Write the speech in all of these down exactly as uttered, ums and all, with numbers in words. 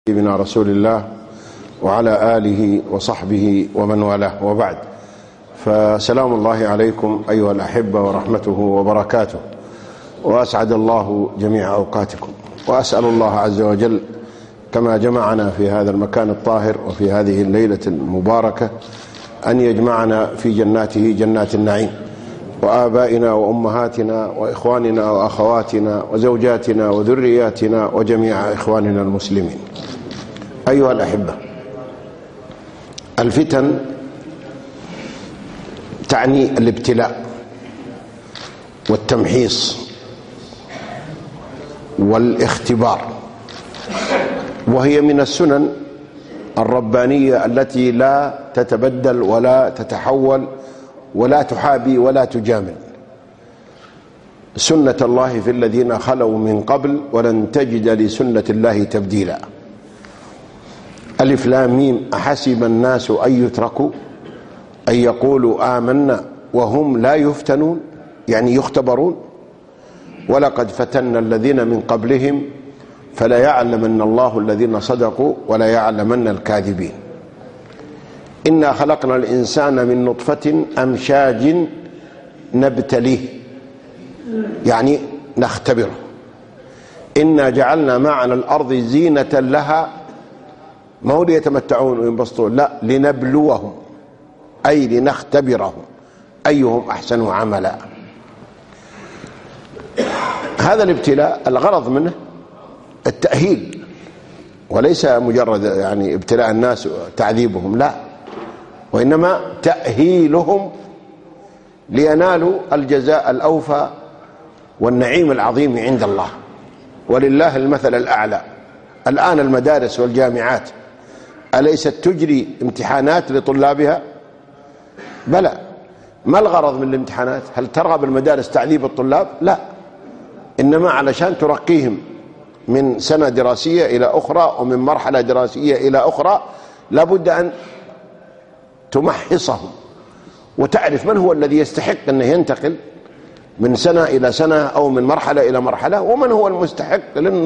سيدنا رسول الله وعلى آله وصحبه ومن والاه، وبعد، فسلام الله عليكم أيها الأحبة ورحمته وبركاته، وأسعد الله جميع أوقاتكم، وأسأل الله عز وجل كما جمعنا في هذا المكان الطاهر وفي هذه الليلة المباركة أن يجمعنا في جناته جنات النعيم، وآبائنا وأمهاتنا وإخواننا وأخواتنا وزوجاتنا وذرياتنا وجميع إخواننا المسلمين. أيها الأحبة، الفتن تعني الابتلاء والتمحيص والاختبار، وهي من السنن الربانية التي لا تتبدل ولا تتحول ولا تحابي ولا تجامل. سنة الله في الذين خلوا من قبل ولن تجد لسنة الله تبديلا. ألف لام ميم، أحسب الناس أن يتركوا أن يقولوا آمنا وهم لا يفتنون، يعني يختبرون. ولقد فتنا الذين من قبلهم فلا يعلمن الله الذين صدقوا ولا يعلمن الكاذبين. إنا خلقنا الإنسان من نطفة أمشاج نبتليه، يعني نختبره. إنا جعلنا ما على الأرض زينة لها، ما هو ليتمتعون وينبسطون، لا، لنبلوهم، أي لنختبرهم أيهم أحسن عملا. هذا الابتلاء الغرض منه التأهيل، وليس مجرد يعني ابتلاء الناس وتعذيبهم، لا، وإنما تأهيلهم لينالوا الجزاء الأوفى والنعيم العظيم عند الله. ولله المثل الأعلى. الآن المدارس والجامعات أليست تجري امتحانات لطلابها؟ بلى. ما الغرض من الامتحانات؟ هل ترغب المدارس تعذيب الطلاب؟ لا، إنما علشان ترقيهم من سنة دراسية إلى أخرى ومن مرحلة دراسية إلى أخرى. لابد أن تمحصهم وتعرف من هو الذي يستحق أنه ينتقل من سنة إلى سنة أو من مرحلة إلى مرحلة، ومن هو المستحق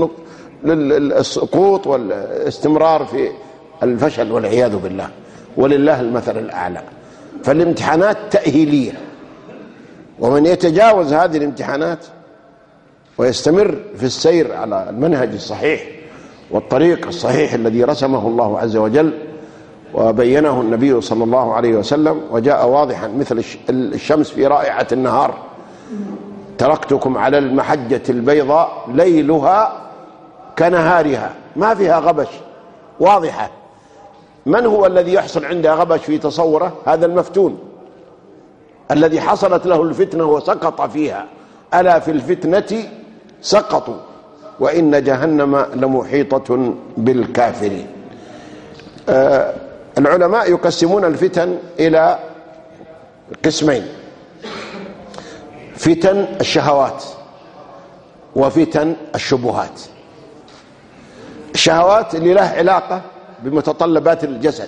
للسقوط والاستمرار في الفشل والعياذ بالله. ولله المثل الأعلى. فالامتحانات تأهيلية، ومن يتجاوز هذه الامتحانات ويستمر في السير على المنهج الصحيح والطريق الصحيح الذي رسمه الله عز وجل وبينه النبي صلى الله عليه وسلم، وجاء واضحا مثل الشمس في رائعة النهار: تركتكم على المحجة البيضاء ليلها كنهارها، ما فيها غبش، واضحة. من هو الذي يحصل عنده غبش في تصوره؟ هذا المفتون الذي حصلت له الفتنة وسقط فيها. ألا في الفتنة سقطوا وإن جهنم لمحيطة بالكافرين. آه العلماء يقسمون الفتن إلى قسمين: فتن الشهوات وفتن الشبهات. الشهوات اللي له علاقة بمتطلبات الجسد،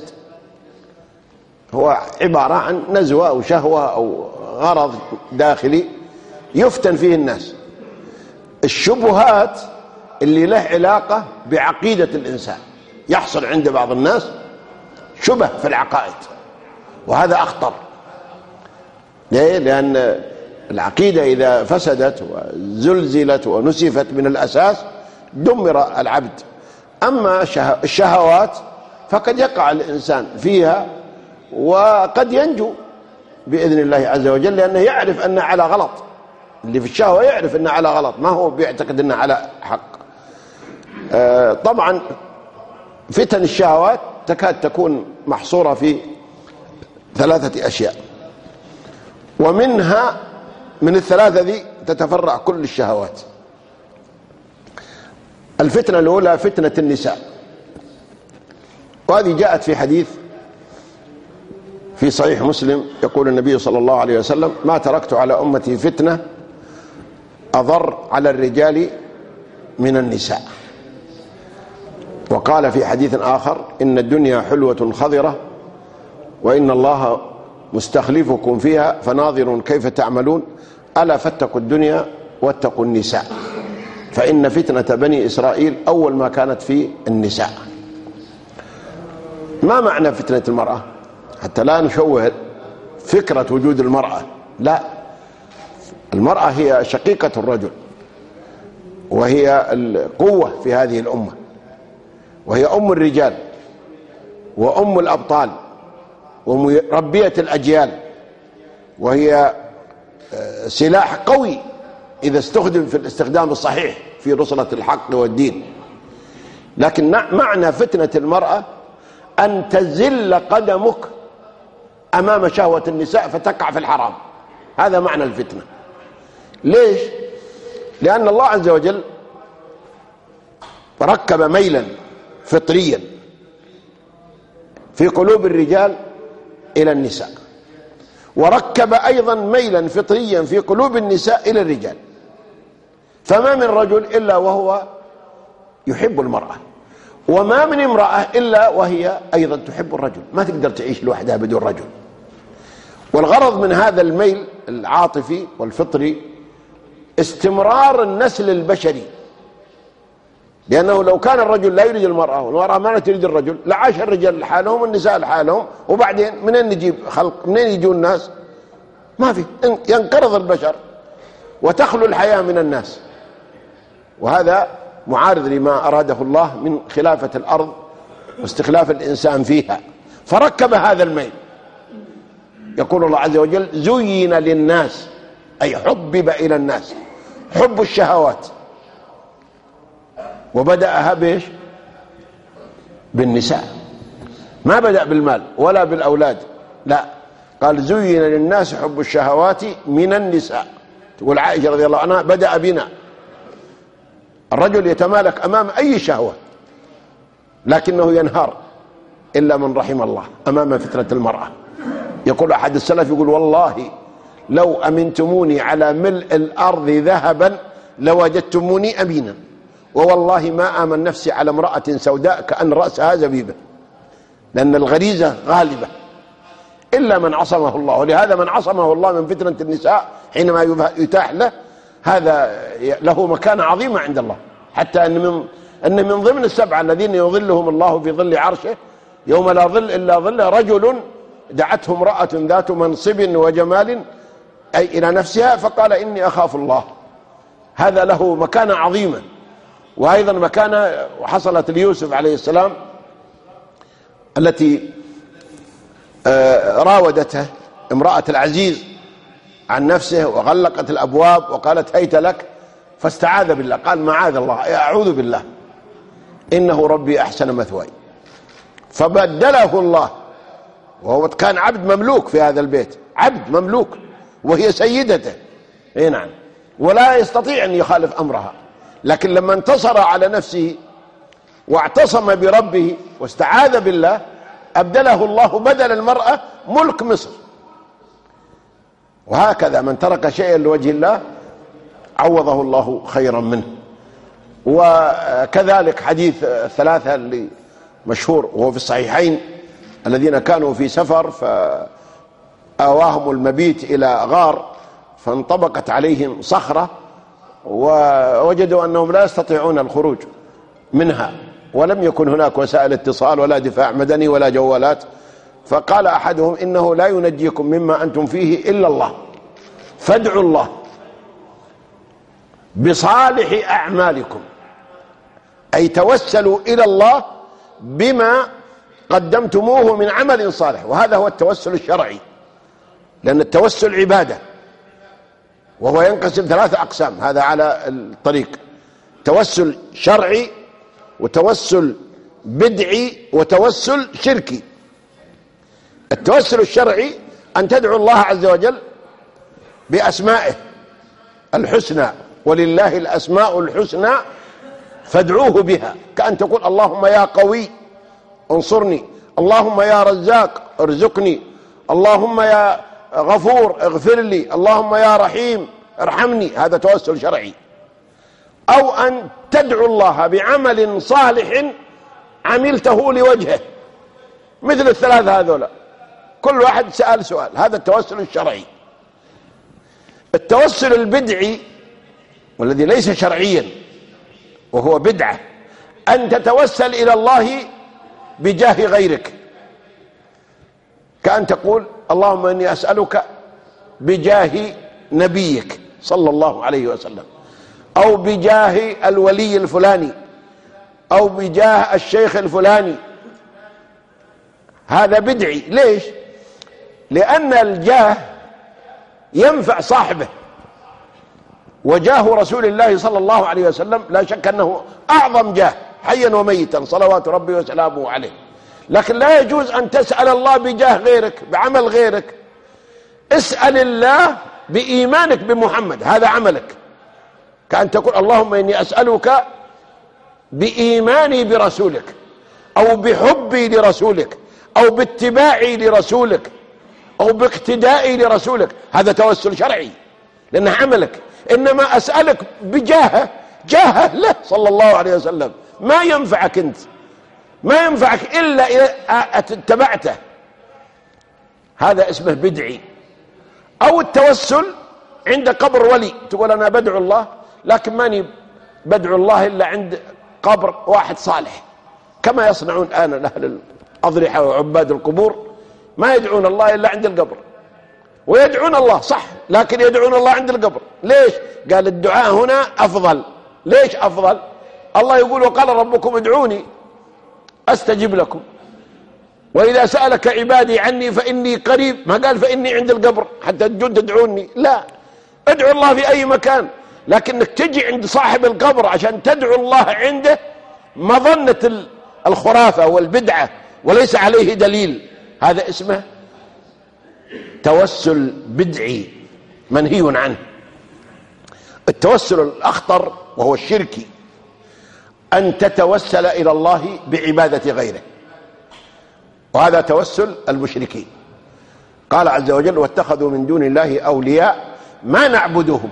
هو عبارة عن نزوة أو شهوة أو غرض داخلي يفتن فيه الناس. الشبهات اللي له علاقة بعقيدة الإنسان، يحصل عند بعض الناس شبه في العقائد، وهذا أخطر. ليه؟ لأن العقيدة إذا فسدت وزلزلت ونسفت من الأساس دمر العبد. أما الشهوات فقد يقع الإنسان فيها وقد ينجو بإذن الله عز وجل، لأنه يعرف أنه على غلط. اللي في الشهوة يعرف أنه على غلط، ما هو بيعتقد أنه على حق. آه طبعا فتن الشهوات تكاد تكون محصورة في ثلاثة أشياء، ومنها من الثلاثة ذي تتفرع كل الشهوات. الفتنة الأولى فتنة النساء، وهذه جاءت في حديث في صحيح مسلم، يقول النبي صلى الله عليه وسلم: ما تركت على أمتي فتنة أضر على الرجال من النساء. وقال في حديث آخر: إن الدنيا حلوة خضرة وإن الله مستخلفكم فيها فناظر كيف تعملون، ألا فاتقوا الدنيا واتقوا النساء، فإن فتنة بني إسرائيل أول ما كانت في النساء. ما معنى فتنة المرأة؟ حتى لا نشوه فكرة وجود المرأة، لا، المرأة هي شقيقة الرجل، وهي القوة في هذه الأمة، وهي أم الرجال وأم الأبطال ومربية الأجيال، وهي سلاح قوي إذا استخدم في الاستخدام الصحيح في نصرة الحق والدين. لكن معنى فتنة المرأة أن تزل قدمك أمام شهوة النساء فتقع في الحرام، هذا معنى الفتنة. ليش؟ لأن الله عز وجل ركب ميلا فطريا في قلوب الرجال إلى النساء، وركب أيضا ميلا فطريا في قلوب النساء إلى الرجال، فما من رجل إلا وهو يحب المرأة، وما من امرأة إلا وهي أيضا تحب الرجل، ما تقدر تعيش لوحدها بدون رجل. والغرض من هذا الميل العاطفي والفطري استمرار النسل البشري، لأنه لو كان الرجل لا يريد المرأة والمرأة ما تريد الرجل لعاش الرجال لحالهم والنساء لحالهم، وبعدين منين نجيب خلق؟ منين يجون الناس؟ ما في، ينقرض البشر وتخلو الحياة من الناس. وهذا معارض لما أراده الله من خلافة الأرض واستخلاف الإنسان فيها، فركب هذا الميل. يقول الله عز وجل: زين للناس، أي حبب إلى الناس حب الشهوات، وبدأها بإيش؟ بالنساء، ما بدأ بالمال ولا بالأولاد، لا، قال زين للناس حب الشهوات من النساء. تقول عائشة رضي الله عنها: بدأ بنا. الرجل يتمالك أمام أي شهوة، لكنه ينهار إلا من رحم الله أمام فتنة المرأة. يقول أحد السلف، يقول: والله لو أمنتموني على ملء الأرض ذهبا لوجدتموني أمينا، ووالله ما آمن نفسي على امرأة سوداء كأن رأسها زبيبة، لأن الغريزة غالبة إلا من عصمه الله. ولهذا من عصمه الله من فتنة النساء حينما يتاح له هذا له مكانة عظيمة عند الله، حتى أن من, أن من ضمن السبعة الذين يظلهم الله في ظل عرشه يوم لا ظل إلا ظله رجل دعته امرأة ذات منصب وجمال أي إلى نفسها فقال: إني أخاف الله. هذا له مكانة عظيمة. وأيضا مكانة حصلت ليوسف عليه السلام التي راودته امرأة العزيز عن نفسه وغلقت الأبواب وقالت: هيت لك، فاستعاذ بالله، قال: معاذ الله، أعوذ بالله، إنه ربي أحسن مثواي. فبدله الله، وهو كان عبد مملوك في هذا البيت، عبد مملوك وهي سيدته، اي نعم، ولا يستطيع أن يخالف أمرها، لكن لما انتصر على نفسه واعتصم بربه واستعاذ بالله أبدله الله بدل المرأة ملك مصر. وهكذا من ترك شيئا لوجه الله عوضه الله خيرا منه. وكذلك حديث الثلاثة اللي مشهور وهو في الصحيحين الذين كانوا في سفر فآواهم المبيت إلى غار فانطبقت عليهم صخرة ووجدوا أنهم لا يستطيعون الخروج منها، ولم يكن هناك وسائل اتصال ولا دفاع مدني ولا جوالات، فقال أحدهم: إنه لا ينجيكم مما أنتم فيه إلا الله، فادعوا الله بصالح أعمالكم، أي توسلوا إلى الله بما قدمتموه من عمل صالح. وهذا هو التوسل الشرعي، لأن التوسل عبادة، وهو ينقسم ثلاثة أقسام، هذا على الطريق: توسل شرعي، وتوسل بدعي، وتوسل شركي. التوسل الشرعي أن تدعو الله عز وجل بأسمائه الحسنى، ولله الأسماء الحسنى فادعوه بها، كأن تقول: اللهم يا قوي انصرني، اللهم يا رزاق ارزقني، اللهم يا غفور اغفر لي، اللهم يا رحيم ارحمني. هذا توسل شرعي. أو أن تدعو الله بعمل صالح عملته لوجهه، مثل الثلاثة هذولا، كل واحد سأل سؤال، هذا التوسل الشرعي. التوسل البدعي والذي ليس شرعيا وهو بدعة، أن تتوسل إلى الله بجاه غيرك، كأن تقول اللهم إني أسألك بجاه نبيك صلى الله عليه وسلم، أو بجاه الولي الفلاني، أو بجاه الشيخ الفلاني. هذا بدعي. ليش؟ لأن الجاه ينفع صاحبه، وجاه رسول الله صلى الله عليه وسلم لا شك أنه أعظم جاه حيا وميتا صلوات ربي وسلامه عليه. لكن لا يجوز أن تسأل الله بجاه غيرك، بعمل غيرك. اسأل الله بإيمانك بمحمد، هذا عملك. كأن تقول اللهم إني أسألك بإيماني برسولك، أو بحبي لرسولك، أو باتباعي لرسولك، أو باقتدائي لرسولك. هذا توسل شرعي لأنه عملك. إنما أسألك بجاهه، جاهه له صلى الله عليه وسلم، ما ينفعك أنت، ما ينفعك إلا إذا اتبعته. هذا اسمه بدعي. أو التوسل عند قبر ولي، تقول أنا بدعو الله لكن ماني بدعو الله إلا عند قبر واحد صالح، كما يصنعون الآن أهل الأضرحة وعباد القبور، ما يدعون الله إلا عند القبر، ويدعون الله صح لكن يدعون الله عند القبر. ليش؟ قال الدعاء هنا أفضل. ليش أفضل؟ الله يقول وقال ربكم ادعوني أستجب لكم، وإذا سألك عبادي عني فإني قريب، ما قال فإني عند القبر حتى تجون تدعوني. لا، ادعو الله في أي مكان، لكنك تجي عند صاحب القبر عشان تدعو الله عنده مظنة الخرافة والبدعة وليس عليه دليل، هذا اسمه توسل بدعي منهي عنه. التوسل الأخطر وهو الشركي، أن تتوسل إلى الله بعبادة غيره، وهذا توسل المشركين. قال عز وجل واتخذوا من دون الله أولياء ما نعبدهم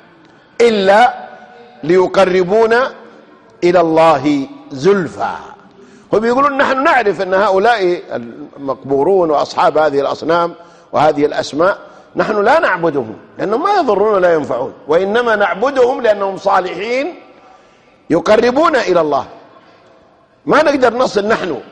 إلا ليقربونا إلى الله زلفى. هم يقولون نحن نعرف أن هؤلاء المقبورون وأصحاب هذه الأصنام وهذه الأسماء نحن لا نعبدهم لأنهم ما يضرون ولا ينفعون، وإنما نعبدهم لأنهم صالحين يقربونا إلى الله، ما نقدر نصل نحن.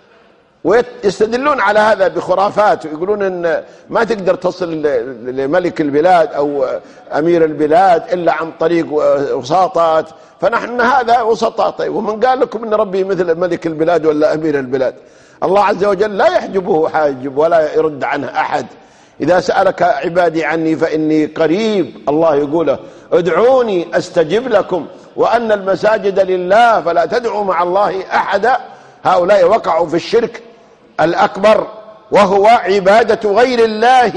ويستدلون على هذا بخرافات، ويقولون ان ما تقدر تصل لملك البلاد او امير البلاد الا عن طريق وساطات، فنحن هذا وسطاء. طيب ومن قال لكم ان ربي مثل ملك البلاد ولا امير البلاد؟ الله عز وجل لا يحجبه حاجب ولا يرد عنه احد. اذا سألك عبادي عني فاني قريب، الله يقول ادعوني استجب لكم، وان المساجد لله فلا تدعوا مع الله احدا. هؤلاء وقعوا في الشرك الأكبر، وهو عبادة غير الله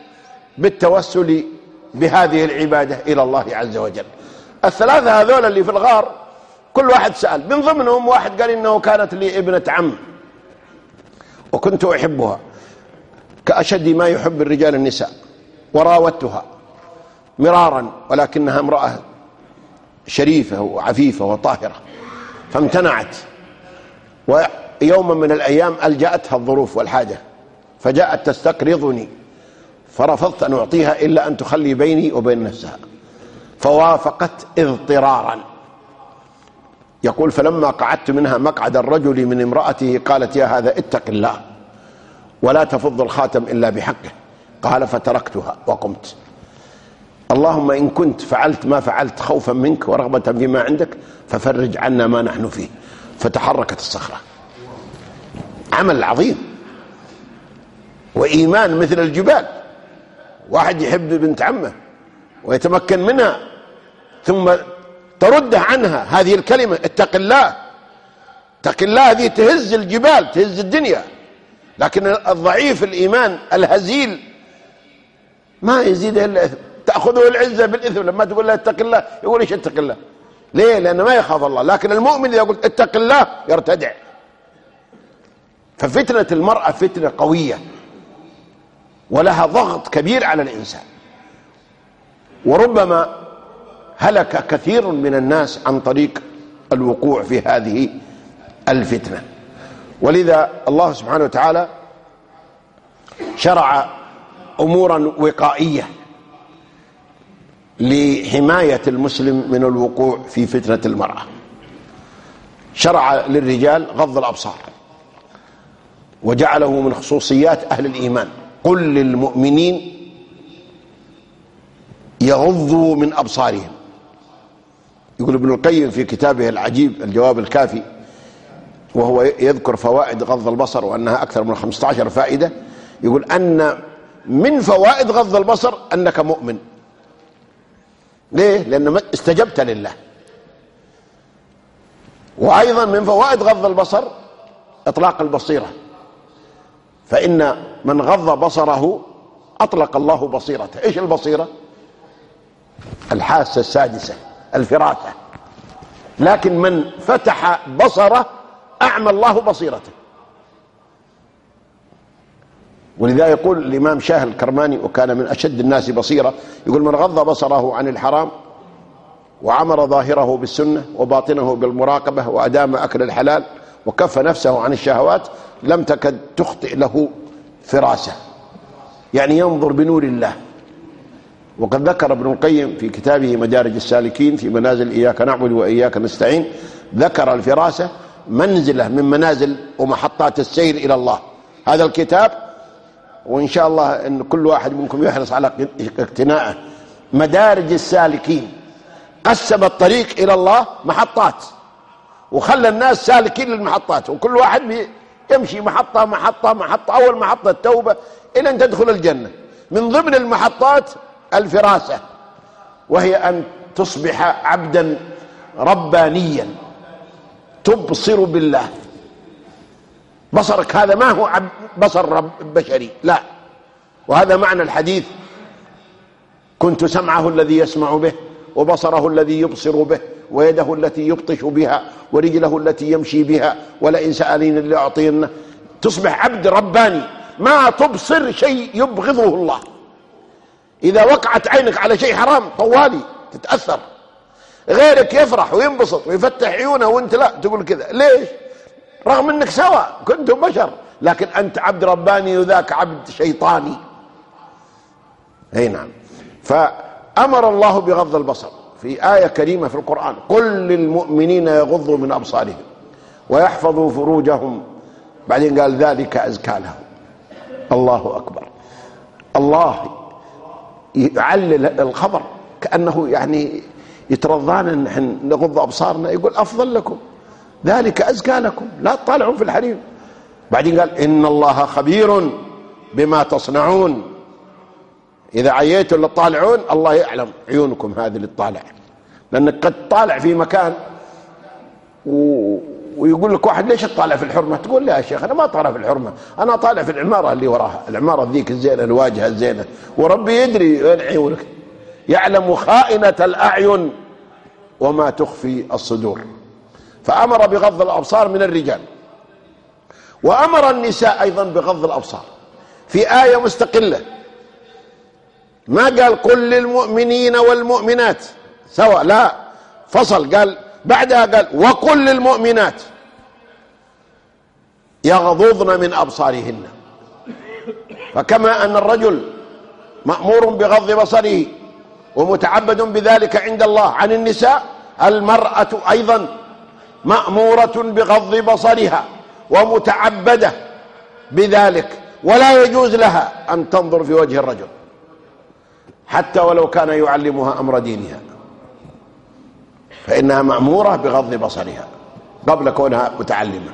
بالتوسل بهذه العبادة إلى الله عز وجل. الثلاثة هذول اللي في الغار كل واحد سأل، من ضمنهم واحد قال إنه كانت لي ابنة عم وكنت أحبها كأشد ما يحب الرجال النساء، وراودتها مرارا ولكنها امرأة شريفة وعفيفة وطاهرة فامتنعت. ويوما من الأيام ألجأتها الظروف والحاجة فجاءت تستقرضني، فرفضت أن أعطيها إلا أن تخلي بيني وبين نفسها، فوافقت اضطرارا. يقول فلما قعدت منها مقعد الرجل من امرأته قالت يا هذا اتق الله ولا تفض الخاتم إلا بحقه. قال فتركتها وقمت. اللهم إن كنت فعلت ما فعلت خوفا منك ورغبة فيما عندك ففرج عنا ما نحن فيه. فتحركت الصخرة. عمل عظيم وإيمان مثل الجبال. واحد يحب بنت عمه ويتمكن منها ثم ترده عنها هذه الكلمة اتق الله. اتق الله هذه تهز الجبال تهز الدنيا، لكن الضعيف الإيمان الهزيل ما يزيد إلا إثم. تأخذه العزة بالإثم لما تقول له اتق الله يقول ايش اتق الله؟ ليه؟ لأنه ما يخاف الله. لكن المؤمن إذا قلت اتق الله يرتدع. ففتنة المرأة فتنة قوية ولها ضغط كبير على الإنسان، وربما هلك كثير من الناس عن طريق الوقوع في هذه الفتنة. ولذا الله سبحانه وتعالى شرع أمورا وقائية لحماية المسلم من الوقوع في فتنة المرأة. شرع للرجال غض الأبصار، وجعله من خصوصيات أهل الإيمان. قل للمؤمنين يغضوا من أبصارهم. يقول ابن القيم في كتابه العجيب الجواب الكافي وهو يذكر فوائد غض البصر وأنها أكثر من خمسة عشر فائدة، يقول أن من فوائد غض البصر أنك مؤمن. ليه؟ لأن استجبت لله. وأيضا من فوائد غض البصر إطلاق البصيرة، فإن من غض بصره أطلق الله بصيرته. إيش البصيرة؟ الحاسة السادسة، الفراسة. لكن من فتح بصره أعمى الله بصيرته. ولذا يقول الإمام شاه الكرماني وكان من أشد الناس بصيرة، يقول من غض بصره عن الحرام وعمر ظاهره بالسنة وباطنه بالمراقبة وأدام أكل الحلال وكف نفسه عن الشهوات لم تكد تخطئ له فراسة، يعني ينظر بنور الله. وقد ذكر ابن القيم في كتابه مدارج السالكين في منازل إياك نعبد وإياك نستعين، ذكر الفراسة منزلة من منازل ومحطات السير إلى الله. هذا الكتاب وإن شاء الله أن كل واحد منكم يحرص على اقتناءه، مدارج السالكين، قسم الطريق إلى الله محطات وخلى الناس سالكين للمحطات، وكل واحد يمشي محطة محطة محطة. أول محطة التوبة إلى أن تدخل الجنة. من ضمن المحطات الفراسة، وهي أن تصبح عبدا ربانيا تبصر بالله. بصرك هذا ما هو بصر رب بشري، لا. وهذا معنى الحديث: كنت سمعه الذي يسمع به وبصره الذي يبصر به ويده التي يبطش بها ورجله التي يمشي بها ولئن سألين لأعطينه. تصبح عبد رباني ما تبصر شيء يبغضه الله. إذا وقعت عينك على شيء حرام طوالي تتأثر، غيرك يفرح وينبسط ويفتح عيونه وانت لا، تقول كذا. ليش؟ رغم انك سواء كنتم بشر، لكن انت عبد رباني وذاك عبد شيطاني. اي نعم. فأمر الله بغض البصر في آية كريمة في القرآن: قل للمؤمنين يغضوا من أبصارهم ويحفظوا فروجهم. بعدين قال: ذلك أزكى لهم. الله أكبر. الله يعلل الخبر كأنه يعني يترضانا ان نحن نغض أبصارنا، يقول أفضل لكم، ذلك أزكى لكم، لا تطالعون في الحريم. بعدين قال: إن الله خبير بما تصنعون. إذا عييتوا اللي تطالعون الله يعلم عيونكم هذه اللي تطالع، لأنك قد تطالع في مكان و... ويقول لك واحد: ليش تطالع في الحرمة؟ تقول: لا يا شيخ أنا ما أطالع في الحرمة، أنا أطالع في العمارة اللي وراها، العمارة ذيك الزينة، الواجهة الزينة، وربي يدري وين عيونك، يعلم خائنة الأعين وما تخفي الصدور. فأمر بغض الأبصار من الرجال، وأمر النساء أيضا بغض الأبصار في آية مستقلة. ما قال قل للمؤمنين والمؤمنات سواء، لا، فصل، قال بعدها قال وقل للمؤمنات يغضضن من أبصارهن. فكما أن الرجل مأمور بغض بصره ومتعبد بذلك عند الله عن النساء، المرأة أيضا مأمورة بغض بصرها ومتعبدة بذلك، ولا يجوز لها أن تنظر في وجه الرجل حتى ولو كان يعلمها أمر دينها، فإنها مأمورة بغض بصرها قبل كونها متعلمة.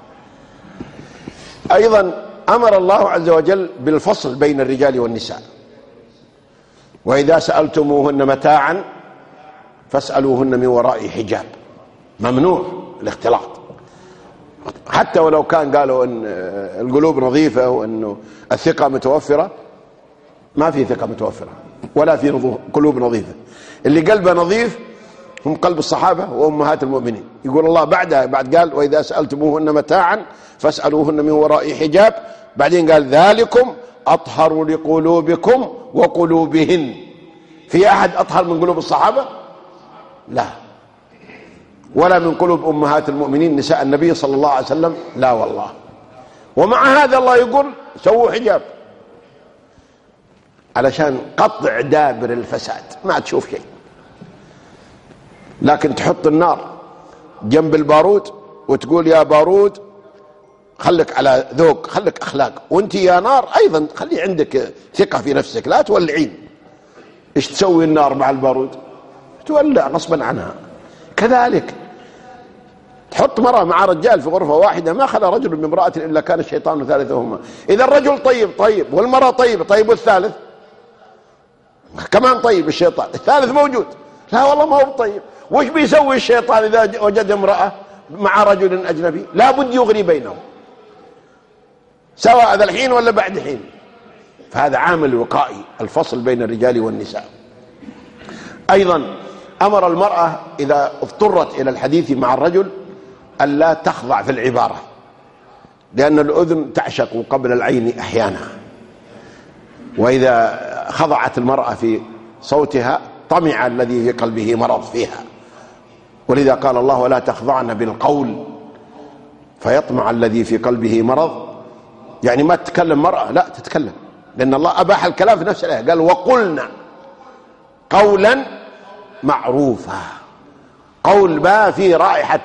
أيضا أمر الله عز وجل بالفصل بين الرجال والنساء: وإذا سألتموهن متاعا فاسألوهن من وراء حجاب. ممنوع الاختلاط، حتى ولو كان قالوا أن القلوب نظيفة وأنه الثقة متوفرة. ما في ثقة متوفرة ولا في قلوب نظيفة. اللي قلبه نظيف هم قلب الصحابة وأمهات المؤمنين. يقول الله بعدها، بعد قال وإذا سألتموهن متاعا فاسألوهن من وراء حجاب، بعدين قال ذلكم أطهر لقلوبكم وقلوبهن. في أحد أطهر من قلوب الصحابة؟ لا. ولا من قلوب أمهات المؤمنين نساء النبي صلى الله عليه وسلم؟ لا والله. ومع هذا الله يقول سووا حجاب علشان قطع دابر الفساد، ما تشوف شيء. لكن تحط النار جنب البارود وتقول يا بارود خلك على ذوق، خلك أخلاق. وانت يا نار أيضا خلي عندك ثقة في نفسك، لا تولعين. ايش تسوي النار مع البارود؟ تولع غصبا عنها. كذلك تحط مرأة مع رجال في غرفة واحدة، ما خلى رجل من امرأة إلا كان الشيطان ثالثهما. إذا الرجل طيب طيب والمرأة طيبة طيب والثالث كمان طيب، الشيطان الثالث موجود، لا والله ما هو طيب. وش بيسوي الشيطان إذا وجد امرأة مع رجل أجنبي؟ لا بد يغري بينهم، سواء ذا الحين ولا بعد حين. فهذا عامل وقائي، الفصل بين الرجال والنساء. أيضا أمر المرأة إذا اضطرت إلى الحديث مع الرجل ألا تخضع في العبارة، لأن الأذن تعشق قبل العين أحيانا، وإذا خضعت المرأة في صوتها طمع الذي في قلبه مرض فيها. ولذا قال الله: ولا تخضعن بالقول فيطمع الذي في قلبه مرض. يعني ما تتكلم مرأة، لا تتكلم، لأن الله أباح الكلام في نفس الآية، قال: وقلنا قولا معروفا. قول ما في رائحة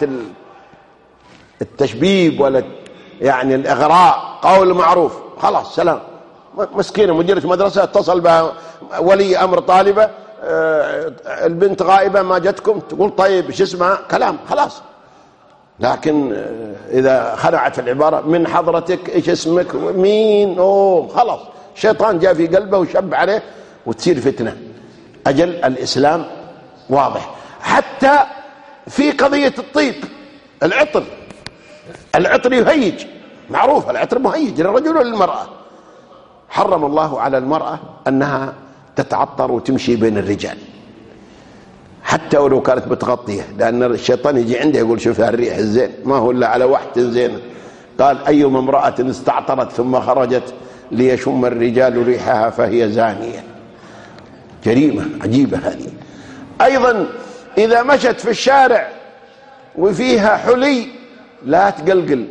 التشبيب ولا يعني الإغراء، قول معروف، خلاص سلام. مسكينة مديرة مدرسة اتصل بها ولي أمر طالبة، البنت غائبة ما جتكم، تقول طيب ايش اسمها، كلام خلاص. لكن إذا خلعت في العبارة من حضرتك ايش اسمك مين، أوه خلاص الشيطان جاء في قلبه وشب عليه وتصير فتنة. أجل الإسلام واضح. حتى في قضية الطيب، العطر، العطر يهيج، معروف العطر مهيج للرجل وللمرأة. حرم الله على المرأة أنها تتعطر وتمشي بين الرجال حتى ولو كانت متغطية، لأن الشيطان يجي عنده يقول شوف هالريح الزين ما هو إلا على واحد زينة. قال: أيما امرأة استعطرت ثم خرجت ليشم الرجال ريحها فهي زانية. جريمة عجيبة هذه. أيضا إذا مشت في الشارع وفيها حلي لا تقلقل،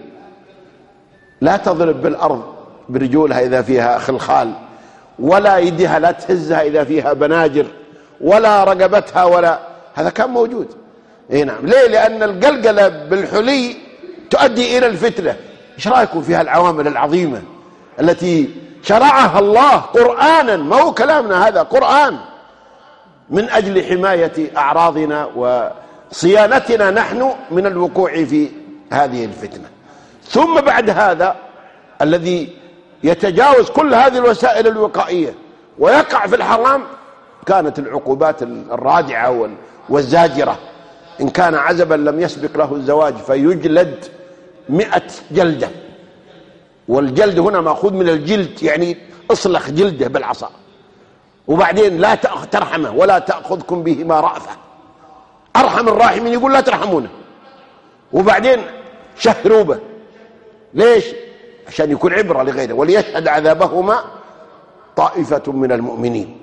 لا تضرب بالأرض برجولها إذا فيها خلخال، ولا يدها لا تهزها إذا فيها بناجر، ولا رقبتها، ولا هذا كان موجود. اي نعم. ليه؟ لأن القلقلة بالحلي تؤدي إلى الفتنة. ايش رأيكم في هالعوامل العظيمة التي شرعها الله قرآنا، ما هو كلامنا هذا، قرآن، من أجل حماية أعراضنا وصيانتنا نحن من الوقوع في هذه الفتنة. ثم بعد هذا الذي يتجاوز كل هذه الوسائل الوقائية ويقع في الحرام كانت العقوبات الرادعة والزاجرة. إن كان عزبا لم يسبق له الزواج فيجلد مئة جلدة، والجلد هنا مأخوذ من الجلد، يعني اصلخ جلده بالعصا. وبعدين لا ترحمه ولا تأخذكم بهما رأفة، أرحم الراحمين يقول لا ترحمونه. وبعدين شهروا به، ليش؟ عشان يكون عبرة لغيره، وليشهد عذابهما طائفة من المؤمنين.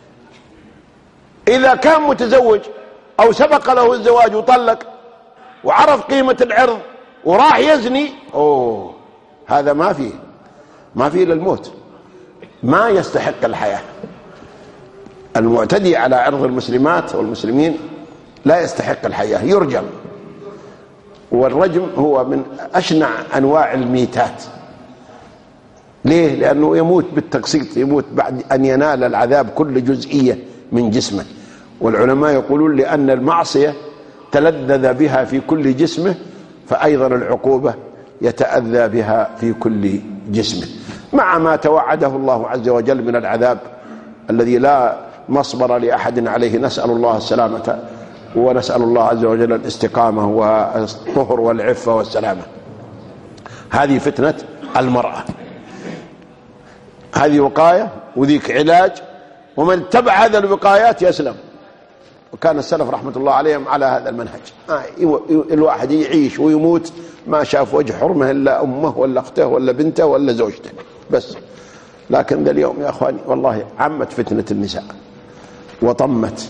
إذا كان متزوج أو سبق له الزواج وطلق وعرف قيمة العرض وراح يزني، أوه هذا ما فيه ما فيه للموت، ما يستحق الحياة. المعتدي على عرض المسلمات والمسلمين لا يستحق الحياة، يرجم. والرجم هو من أشنع أنواع الميتات. ليه؟ لأنه يموت بالتقسيط، يموت بعد أن ينال العذاب كل جزئية من جسمه. والعلماء يقولون لأن المعصية تلذذ بها في كل جسمه، فأيضا العقوبة يتأذى بها في كل جسمه، مع ما توعده الله عز وجل من العذاب الذي لا مصبر لأحد عليه. نسأل الله السلامة، ونسأل الله عز وجل الاستقامة والطهر والعفة والسلامة. هذه فتنة المرأة، هذه وقاية وذيك علاج، ومن اتبع هذا الوقايات يسلم. وكان السلف رحمة الله عليهم على هذا المنهج. آه الواحد يعيش ويموت ما شاف وجه حرمه إلا أمه ولا أخته ولا بنته ولا زوجته بس. لكن ذا اليوم يا أخواني والله عمت فتنة النساء وطمت،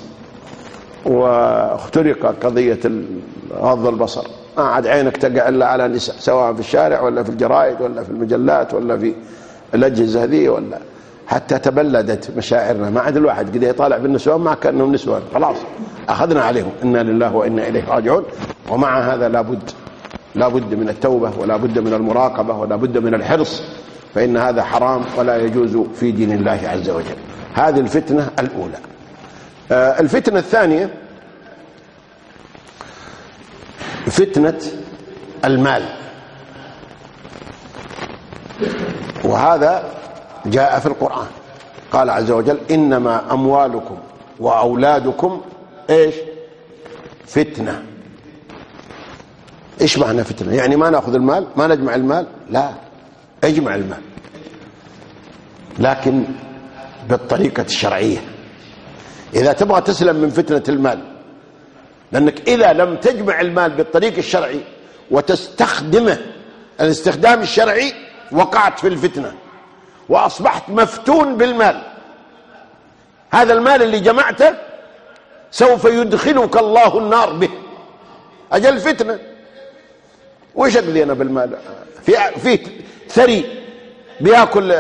واخترق قضية غض البصر. ما عاد عينك تقع إلا على نساء، سواء في الشارع ولا في الجرائد ولا في المجلات ولا في الأجهزة هذه، ولا حتى تبلدت مشاعرنا. ما عاد الواحد قد يطالع بالنسوان ما كأنهم نسوان، خلاص أخذنا عليهم. إنا لله وإنا إليه راجعون. ومع هذا لابد لا بد من التوبة ولا بد من المراقبة ولا بد من الحرص، فإن هذا حرام ولا يجوز في دين الله عز وجل. هذه الفتنة الأولى. آه الفتنة الثانية فتنة المال، وهذا جاء في القرآن. قال عز وجل إنما أموالكم وأولادكم إيش؟ فتنة. إيش معنى فتنة؟ يعني ما نأخذ المال، ما نجمع المال؟ لا، اجمع المال لكن بالطريقة الشرعية إذا تبغى تسلم من فتنة المال، لأنك إذا لم تجمع المال بالطريق الشرعي وتستخدمه الاستخدام الشرعي وقعت في الفتنة وأصبحت مفتون بالمال. هذا المال اللي جمعته سوف يدخلك الله النار به، أجل فتنة. وش أقضي أنا بالمال؟ في في ثري بياكل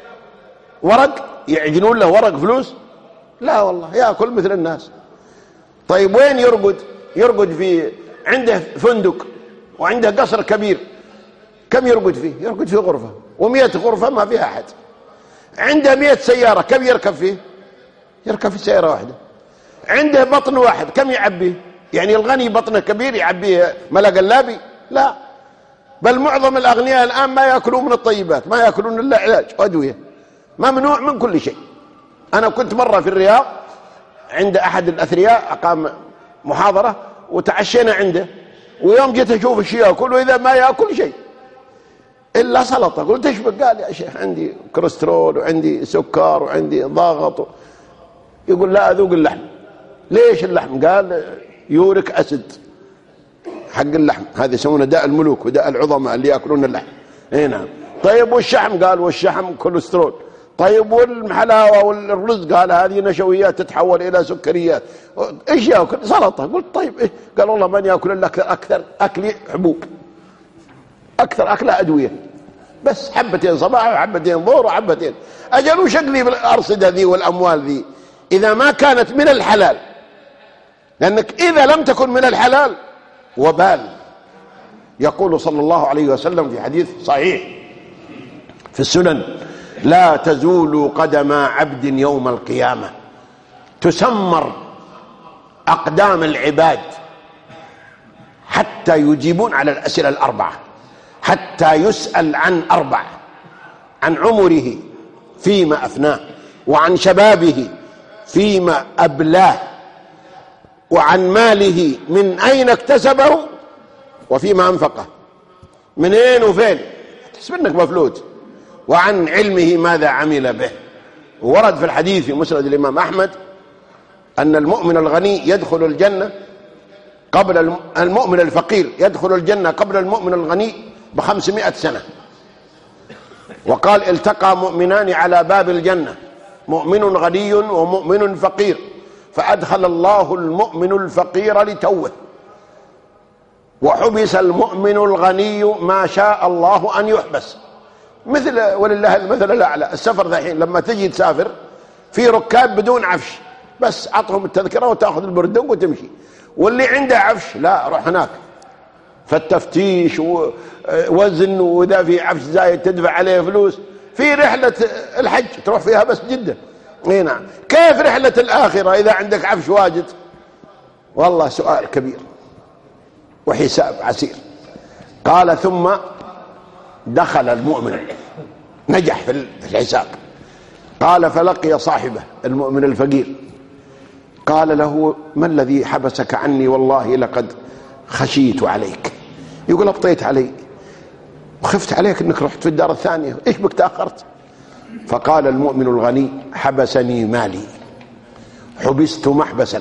ورق، يعجنون له ورق فلوس؟ لا والله، ياكل مثل الناس. طيب وين يرقد؟ يرقد في عنده فندق وعنده قصر كبير، كم يرقد فيه؟ يرقد في غرفة، ومئة غرفة ما فيها أحد. عنده مئة سيارة، كم يركب فيه؟ يركب في سيارة واحدة. عنده بطن واحد، كم يعبيه؟ يعني الغني بطنه كبير يعبيه ملا قلابي؟ لا، بل معظم الأغنياء الآن ما يأكلون من الطيبات، ما يأكلون إلا علاج وأدوية، ممنوع من كل شيء. أنا كنت مرة في الرياض عند أحد الأثرياء، أقام محاضرة وتعشينا عنده، ويوم جيت أشوف الشيء يأكل، وإذا ما يأكل شيء إلا سلطة. قلت ايش بك؟ قال يا شيخ عندي كوليسترول وعندي سكر وعندي ضغط. يقول لا أذوق اللحم. ليش اللحم؟ قال يوريك أسيد حق اللحم، هذا يسمونه داء الملوك وداء العظماء اللي يأكلون اللحم. اي نعم. طيب والشحم؟ قال والشحم كوليسترول. طيب والحلاوة والرز؟ قال هذه نشويات تتحول إلى سكريات. ايش يأكل؟ سلطة. قلت طيب إيه؟ قال والله من يأكل إلا أكثر أكثر أكلي حبوب، أكثر أكلها أدوية، بس حبتين صباح وحبتين ظهر وحبتين. أجل وش أقلي بالأرصدة ذي والأموال ذي إذا ما كانت من الحلال؟ لأنك إذا لم تكن من الحلال وبال. يقول صلى الله عليه وسلم في حديث صحيح في السنن: لا تزول قدم عبد يوم القيامة، تسمر أقدام العباد حتى يجيبون على الأسئلة الأربعة، حتى يسأل عن أربع: عن عمره فيما أفناه، وعن شبابه فيما أبلاه، وعن ماله من أين اكتسبه وفيما أنفقه، من أين وفين، تحسب أنك مفلوت، وعن علمه ماذا عمل به. ورد في الحديث في مسند الإمام أحمد أن المؤمن الغني يدخل الجنة قبل المؤمن الفقير، يدخل الجنة قبل المؤمن الغني بخمسمائة سنة. وقال: التقى مؤمنان على باب الجنة، مؤمن غني ومؤمن فقير، فأدخل الله المؤمن الفقير لتوه، وحبس المؤمن الغني ما شاء الله أن يحبس. مثل ولله المثل الأعلى. السفر ذا حين لما تجي تسافر في ركاب بدون عفش، بس عطهم التذكرة وتأخذ البردق وتمشي. واللي عنده عفش لا، روح هناك فالتفتيش ووزن، وإذا في عفش زايد تدفع عليه فلوس. في رحلة الحج تروح فيها بس جدة. اي نعم. كيف رحلة الآخرة إذا عندك عفش واجد؟ والله سؤال كبير وحساب عسير. قال: ثم دخل المؤمن، نجح في الحساب. قال: فلقي صاحبه المؤمن الفقير، قال له: ما الذي حبسك عني؟ والله لقد خشيت عليك. يقول: أبطيت علي وخفت عليك انك رحت في الدار الثانية، ايش بك تأخرت؟ فقال المؤمن الغني: حبسني مالي، حبست محبسا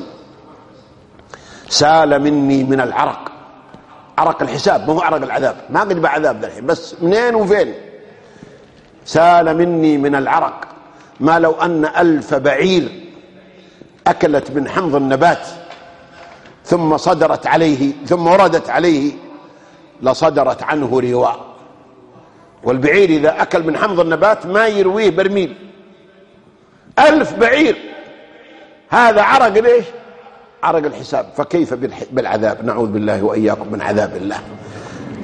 سال مني من العرق، عرق الحساب، ما هو عرق العذاب، ما قد بعذاب ذا الحين، بس منين وفين. سال مني من العرق ما لو أن ألف بعير أكلت من حمض النبات ثم صدرت عليه ثم وردت عليه لصدرت عنه رواء. والبعير إذا أكل من حمض النبات ما يرويه برميل، ألف بعير. هذا عرق ليش؟ عرق الحساب. فكيف بالعذاب؟ نعوذ بالله وإياكم من عذاب الله.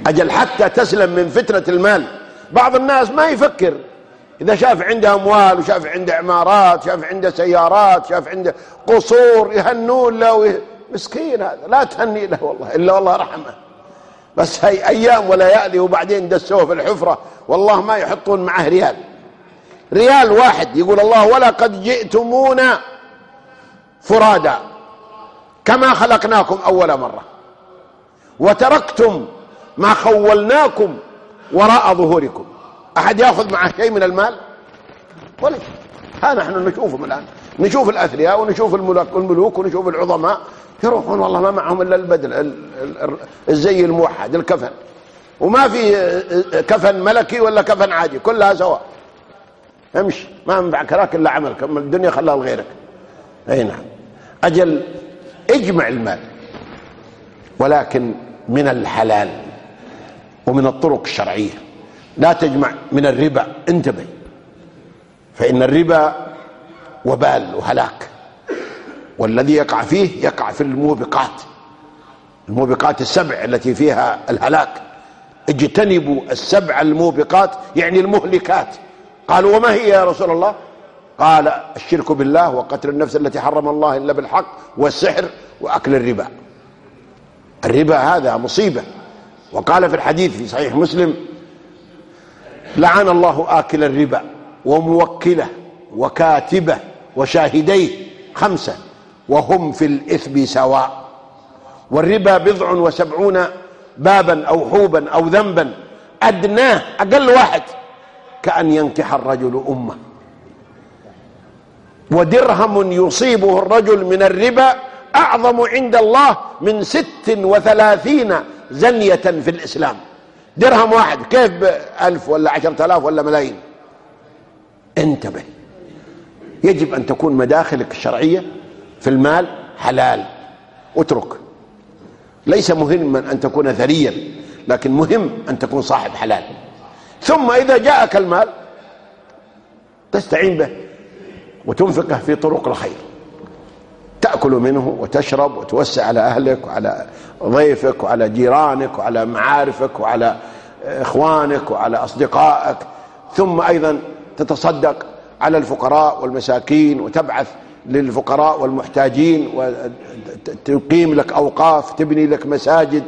أجل حتى تسلم من فتنة المال. بعض الناس ما يفكر، إذا شاف عنده أموال وشاف عنده عمارات، شاف عنده سيارات، شاف عنده قصور، يهنون له ويه... مسكين هذا، لا تهني له والله إلا والله رحمه، بس هي أيام وليالي وبعدين دسوه في الحفرة، والله ما يحطون معه ريال. ريال واحد يقول الله ولقد جئتمونا فرادا كما خلقناكم أول مرة وتركتم ما خولناكم وراء ظهوركم. أحد يأخذ معه شيء من المال؟ ولا شيء. ها نحن نشوفهم الآن، نشوف الأثرياء ونشوف الملوك ونشوف العظماء يروحون والله ما معهم إلا البدل، الزي الموحد، الكفن، وما في كفن ملكي ولا كفن عادي، كلها سواء. امشي ما ينفعك راك إلا عملك، الدنيا خلاها لغيرك. أي نعم. أجل اجمع المال، ولكن من الحلال ومن الطرق الشرعية، لا تجمع من الربا. انتبه، فإن الربا وبال وهلاك، والذي يقع فيه يقع في الموبقات، الموبقات السبع التي فيها الهلاك. اجتنبوا السبع الموبقات يعني المهلكات. قالوا وما هي يا رسول الله؟ قال الشرك بالله وقتل النفس التي حرم الله إلا بالحق والسحر وأكل الربا. الربا هذا مصيبة. وقال في الحديث في صحيح مسلم لعن الله آكل الربا وموكله وكاتبه وشاهديه خمسة وهم في الإثم سواء. والربا بضع وسبعون بابا أو حوبا أو ذنبا أدناه أقل واحد كأن ينكح الرجل أمه. ودرهم يصيبه الرجل من الربا أعظم عند الله من ست وثلاثين زنية في الإسلام. درهم واحد كيف بألف ولا عشرة آلاف ولا ملايين؟ انتبه، يجب أن تكون مداخلك الشرعية في المال حلال. اترك، ليس مهما أن تكون ثريا، لكن مهم أن تكون صاحب حلال. ثم إذا جاءك المال تستعين به وتنفقه في طرق الخير، تأكل منه وتشرب وتوسع على أهلك وعلى ضيفك وعلى جيرانك وعلى معارفك وعلى إخوانك وعلى أصدقائك. ثم أيضا تتصدق على الفقراء والمساكين وتبعث للفقراء والمحتاجين وتقيم لك أوقاف، تبني لك مساجد.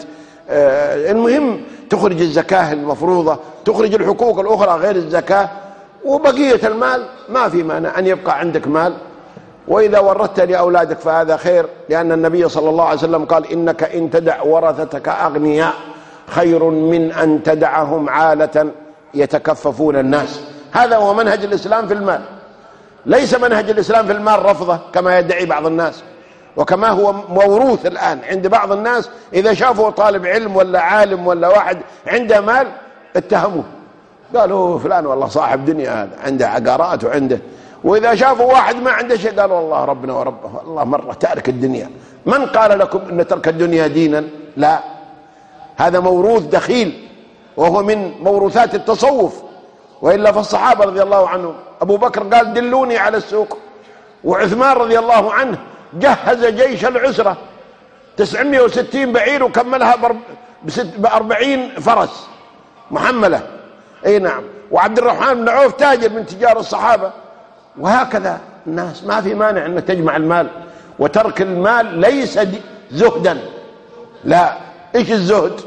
المهم تخرج الزكاة المفروضة، تخرج الحقوق الأخرى غير الزكاة، وبقية المال ما في مانع أن يبقى عندك مال. وإذا ورثت لأولادك فهذا خير، لأن النبي صلى الله عليه وسلم قال إنك إن تدع ورثتك أغنياء خير من أن تدعهم عالة يتكففون الناس. هذا هو منهج الإسلام في المال. ليس منهج الإسلام في المال رفضه كما يدعي بعض الناس، وكما هو موروث الآن عند بعض الناس. إذا شافوا طالب علم ولا عالم ولا واحد عنده مال اتهموه، قالوا فلان والله صاحب دنيا، هذا عنده عقارات وعنده. وإذا شافوا واحد ما عنده شيء قالوا والله ربنا وربه، الله مرة تارك الدنيا. من قال لكم أن ترك الدنيا دينا؟ لا، هذا موروث دخيل، وهو من موروثات التصوف. وإلا فالصحابة رضي الله عنهم، أبو بكر قال دلوني على السوق، وعثمان رضي الله عنه جهز جيش العسرة تسعمائة وستين بعير وكملها بأربعين فرس محملة. أي نعم. وعبد الرحمن بن عوف تاجر من تجار الصحابة. وهكذا الناس ما في مانع أن تجمع المال. وترك المال ليس زهدا، لا. إيش الزهد؟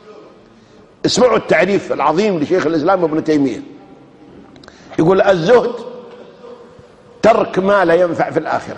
اسمعوا التعريف العظيم لشيخ الإسلام ابن تيمية، يقول الزهد ترك ما لا ينفع في الآخرة.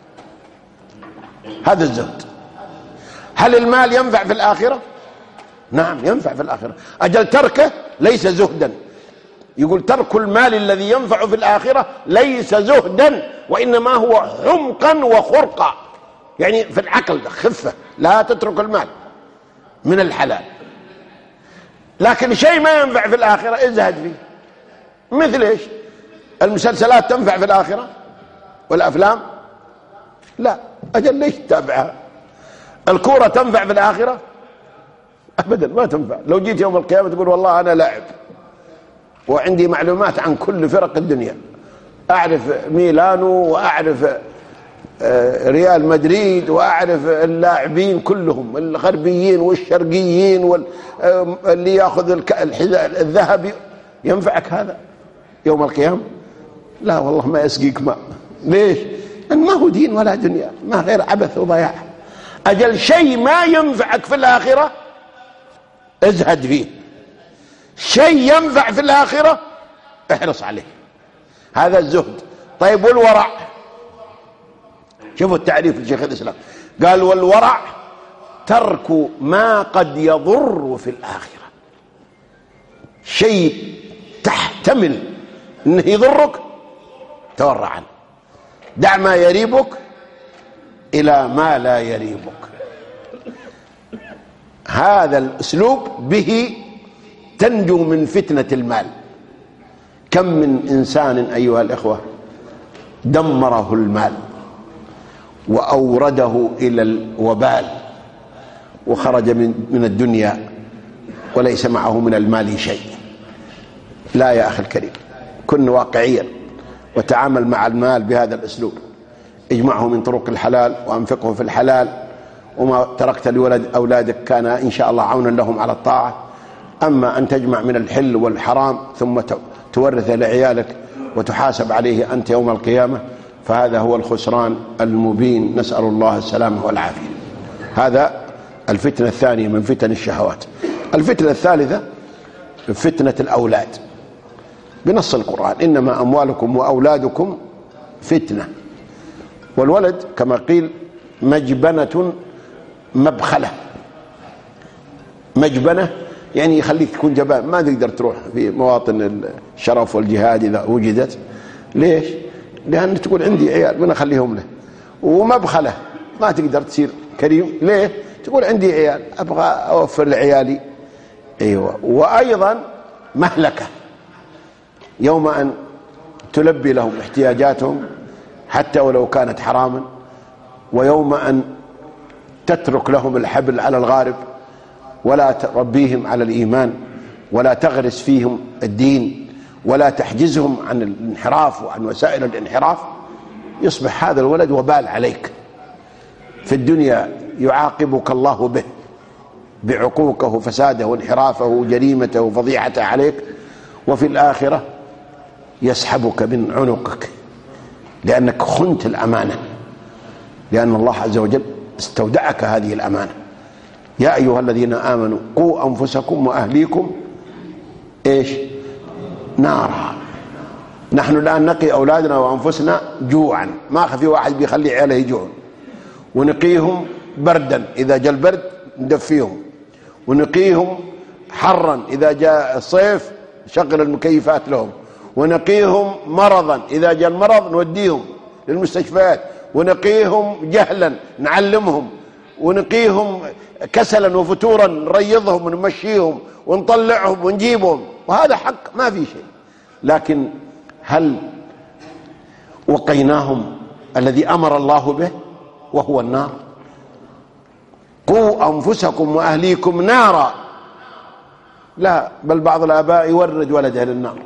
هذا الزهد. هل المال ينفع في الآخرة؟ نعم ينفع في الآخرة. أجل تركه ليس زهدا. يقول ترك المال الذي ينفع في الآخرة ليس زهدا، وإنما هو حمقا وخرقا، يعني في العقل خفة. لا تترك المال من الحلال، لكن شيء ما ينفع في الآخرة ازهد فيه. مثل ايش؟ المسلسلات تنفع في الآخرة والأفلام؟ لا. أجل ليش تتابعها؟ الكورة تنفع في الآخرة؟ أبدا ما تنفع. لو جيت يوم القيامة تقول والله أنا لاعب وعندي معلومات عن كل فرق الدنيا، أعرف ميلانو وأعرف ريال مدريد وأعرف اللاعبين كلهم الغربيين والشرقيين واللي يأخذ الحذاء الذهبي، ينفعك هذا يوم القيامة؟ لا والله ما يسقيك ماء. ليش؟ أن ما هو دين ولا دنيا، ما غير عبث وضياع. أجل شيء ما ينفعك في الآخرة ازهد فيه، شيء ينفع في الآخرة احرص عليه، هذا الزهد. طيب والورع؟ شوفوا التعريف لشيخ الإسلام، قال والورع ترك ما قد يضر في الآخرة، شيء تحتمل انه يضرك تورع عنه، دع ما يريبك الى ما لا يريبك. هذا الاسلوب به تنجو من فتنة المال. كم من انسان ايها الاخوة دمره المال واورده الى الوبال وخرج من من الدنيا وليس معه من المال شيء. لا يا اخي الكريم، كن واقعيا وتعامل مع المال بهذا الاسلوب، اجمعه من طرق الحلال وانفقه في الحلال، وما تركت لولد اولادك كان ان شاء الله عونا لهم على الطاعة. اما ان تجمع من الحل والحرام ثم تورثه لعيالك وتحاسب عليه انت يوم القيامة، فهذا هو الخسران المبين، نسأل الله السلامة والعافية. هذا الفتنة الثانية من فتن الشهوات. الفتنة الثالثة فتنة الأولاد، بنص القرآن إنما أموالكم وأولادكم فتنة. والولد كما قيل مجبنة مبخلة. مجبنة يعني يخليك تكون جبان، ما تقدر تروح في مواطن الشرف والجهاد إذا وجدت. ليش؟ لأن تقول عندي عيال من أخليهم له. ومبخلة ما تقدر تصير كريم. ليه؟ تقول عندي عيال أبغى أوفر لعيالي. أيوة. وأيضا مهلكة، يوم أن تلبي لهم احتياجاتهم حتى ولو كانت حراما، ويوم أن تترك لهم الحبل على الغارب ولا تربيهم على الإيمان ولا تغرس فيهم الدين ولا تحجزهم عن الانحراف وعن وسائل الانحراف، يصبح هذا الولد وبال عليك. في الدنيا يعاقبك الله به بعقوقه فساده وانحرافه وجريمته وفضيحته عليك، وفي الآخرة يسحبك من عنقك لأنك خنت الأمانة، لأن الله عز وجل استودعك هذه الأمانة. يا أيها الذين آمنوا قوا أنفسكم وأهليكم إيش؟ نارا. نحن الآن نقي أولادنا وأنفسنا جوعا، ما خفي واحد بيخلي عياله يجوعون، ونقيهم بردا إذا جاء البرد ندفيهم، ونقيهم حرا إذا جاء الصيف نشغل المكيفات لهم، ونقيهم مرضا إذا جاء المرض نوديهم للمستشفيات، ونقيهم جهلا نعلمهم، ونقيهم كسلا وفتورا نريضهم ونمشيهم ونطلعهم ونجيبهم، وهذا حق ما في شيء. لكن هل وقيناهم الذي أمر الله به وهو النار؟ قوا أنفسكم وأهليكم نارا. لا، بل بعض الآباء يورد ولده للنار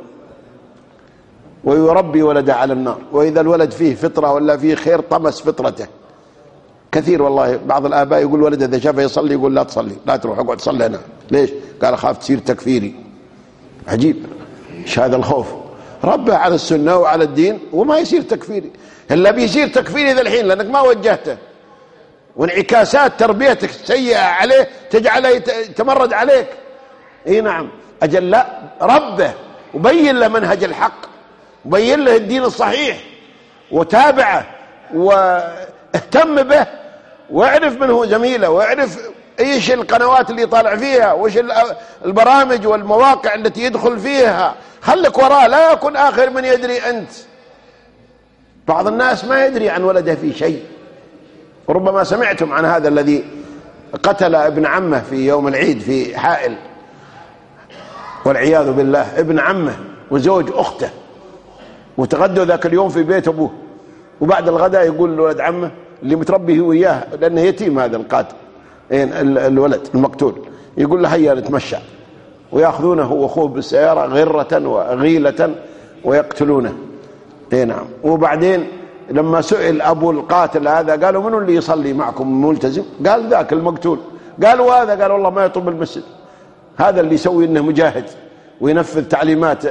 ويربي ولده على النار، وإذا الولد فيه فطرة ولا فيه خير طمس فطرته. كثير والله بعض الآباء يقول ولده إذا شافه يصلي يقول لا تصلي، لا تروح اقعد صلي هنا. ليش؟ قال أخاف تصير تكفيري. عجيب، ايش هذا الخوف؟ ربه على السنة وعلى الدين وما يصير تكفيري. إلا بيصير تكفيري ذا الحين لأنك ما وجهته، وانعكاسات تربيتك السيئة عليه تجعله يتمرد عليك. اي نعم. أجل لا، ربه وبين له منهج الحق وبين له الدين الصحيح وتابعه واهتم به واعرف من هو زميله واعرف ايش القنوات اللي يطالع فيها وايش البرامج والمواقع التي يدخل فيها، خلك وراه، لا يكن آخر من يدري أنت. بعض الناس ما يدري عن ولده في شيء. ربما سمعتم عن هذا الذي قتل ابن عمه في يوم العيد في حائل، والعياذ بالله، ابن عمه وزوج أخته، وتغدوا ذاك اليوم في بيت أبوه، وبعد الغداء يقول لولد عمه اللي متربي هو إياه لأنه يتيم هذا القاتل الولد المقتول، يقول له هيا نتمشى، ويأخذونه هو وأخوه بالسيارة غرة وغيلة ويقتلونه. اي نعم. وبعدين لما سئل أبو القاتل هذا قالوا منو اللي يصلي معكم ملتزم؟ قال ذاك المقتول. قالوا هذا؟ قال والله ما يطب المسجد، هذا اللي يسوي انه مجاهد وينفذ تعليمات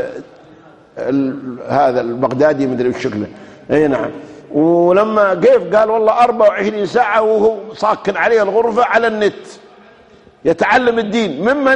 هذا البغدادي مدري وش شكله. اي نعم. ولما كيف؟ قال والله أربعة وعشرين ساعة وهو صاكن عليه الغرفة على النت يتعلم الدين. ممن؟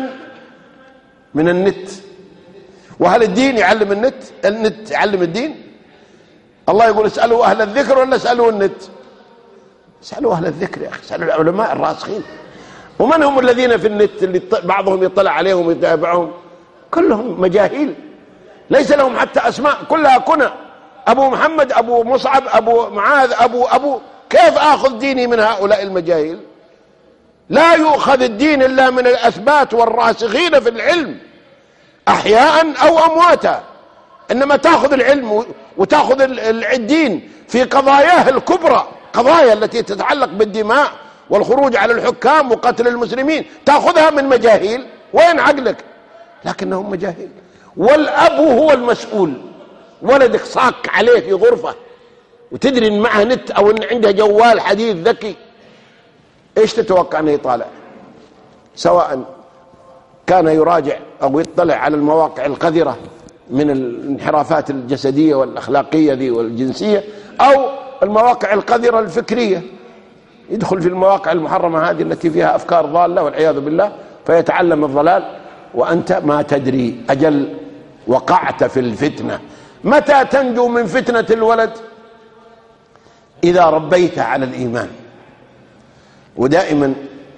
من النت. وهل الدين يعلم النت؟ النت يعلم الدين؟ الله يقول اسألوا أهل الذكر ولا اسألوا النت؟ اسألوا أهل الذكر يا أخي، اسألوا العلماء الراسخين. ومن هم الذين في النت اللي بعضهم يطلع عليهم ويتابعهم؟ كلهم مجاهيل ليس لهم حتى أسماء، كلها كنى. أبو محمد، أبو مصعب، أبو معاذ، أبو أبو كيف آخذ ديني من هؤلاء المجاهيل؟ لا يؤخذ الدين إلا من الأثبات والراسخين في العلم أحياء أو أمواتا. إنما تأخذ العلم وتأخذ الدين في قضاياه الكبرى، قضايا التي تتعلق بالدماء والخروج على الحكام وقتل المسلمين، تأخذها من مجاهيل. وين عقلك؟ لكنهم مجاهيل. والأب هو المسؤول. ولدك صاك عليه في غرفة وتدري ان معه نت او ان عنده جوال حديث ذكي، ايش تتوقع انه يطالع؟ سواء كان يراجع او يطلع على المواقع القذرة من الانحرافات الجسدية والاخلاقية ذي والجنسية، او المواقع القذرة الفكرية، يدخل في المواقع المحرمة هذه التي فيها افكار ضالة والعياذ بالله، فيتعلم الضلال وانت ما تدري. اجل وقعت في الفتنة. متى تنجو من فتنة الولد؟ إذا ربيته على الإيمان. ودائما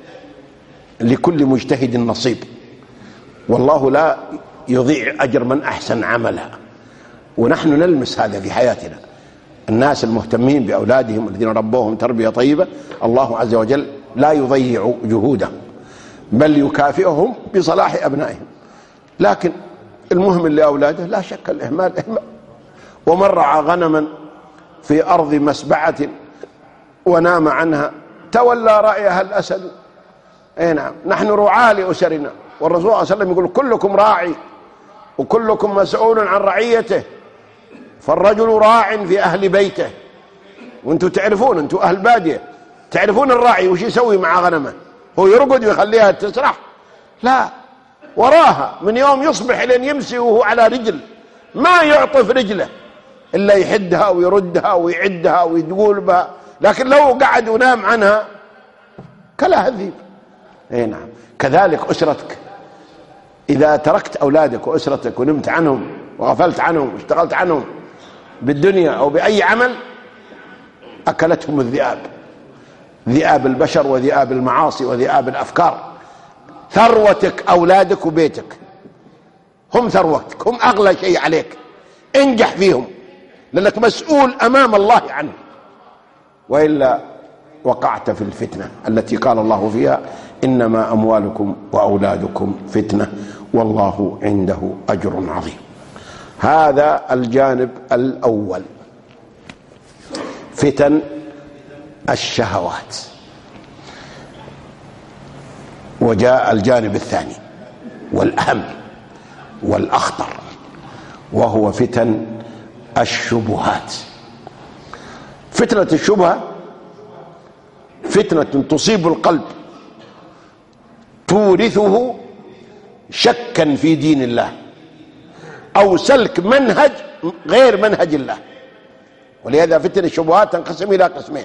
لكل مجتهد نصيب، والله لا يضيع أجر من أحسن عملا. ونحن نلمس هذا في حياتنا. الناس المهتمين بأولادهم الذين ربوهم تربية طيبة، الله عز وجل لا يضيع جهودهم بل يكافئهم بصلاح أبنائهم. لكن المهمل لأولاده لا شك الإهمال إهمال. ومن رعى غنما في أرض مسبعة ونام عنها تولى رأيها الأسد. اي نعم، نحن رعاة لأسرنا، والرسول صلى الله عليه وسلم يقول كلكم راعي وكلكم مسؤول عن رعيته، فالرجل راع في أهل بيته. وانتم تعرفون، انتم أهل بادية تعرفون الراعي وش يسوي مع غنمه؟ هو يرقد ويخليها تسرح؟ لا، وراها من يوم يصبح لين يمسي وهو على رجل، ما يعطف رجله إلا يحدها ويردها ويعدها ويقول بها. لكن لو قعد ونام عنها كلا هذيب. اي نعم. كذلك أسرتك، إذا تركت أولادك وأسرتك ونمت عنهم وغفلت عنهم واشتغلت عنهم بالدنيا أو بأي عمل، أكلتهم الذئاب، ذئاب البشر وذئاب المعاصي وذئاب الأفكار. ثروتك أولادك وبيتك، هم ثروتك، هم أغلى شيء عليك. انجح فيهم لأنك مسؤول أمام الله عنه، وإلا وقعت في الفتنة التي قال الله فيها إنما أموالكم وأولادكم فتنة والله عنده أجر عظيم. هذا الجانب الأول، فتن الشهوات. وجاء الجانب الثاني والأهم والأخطر، وهو فتن الشبهات. فتنة الشبهة فتنة تصيب القلب تورثه شكا في دين الله أو سلك منهج غير منهج الله. ولهذا فتن الشبهات تنقسم إلى قسمين: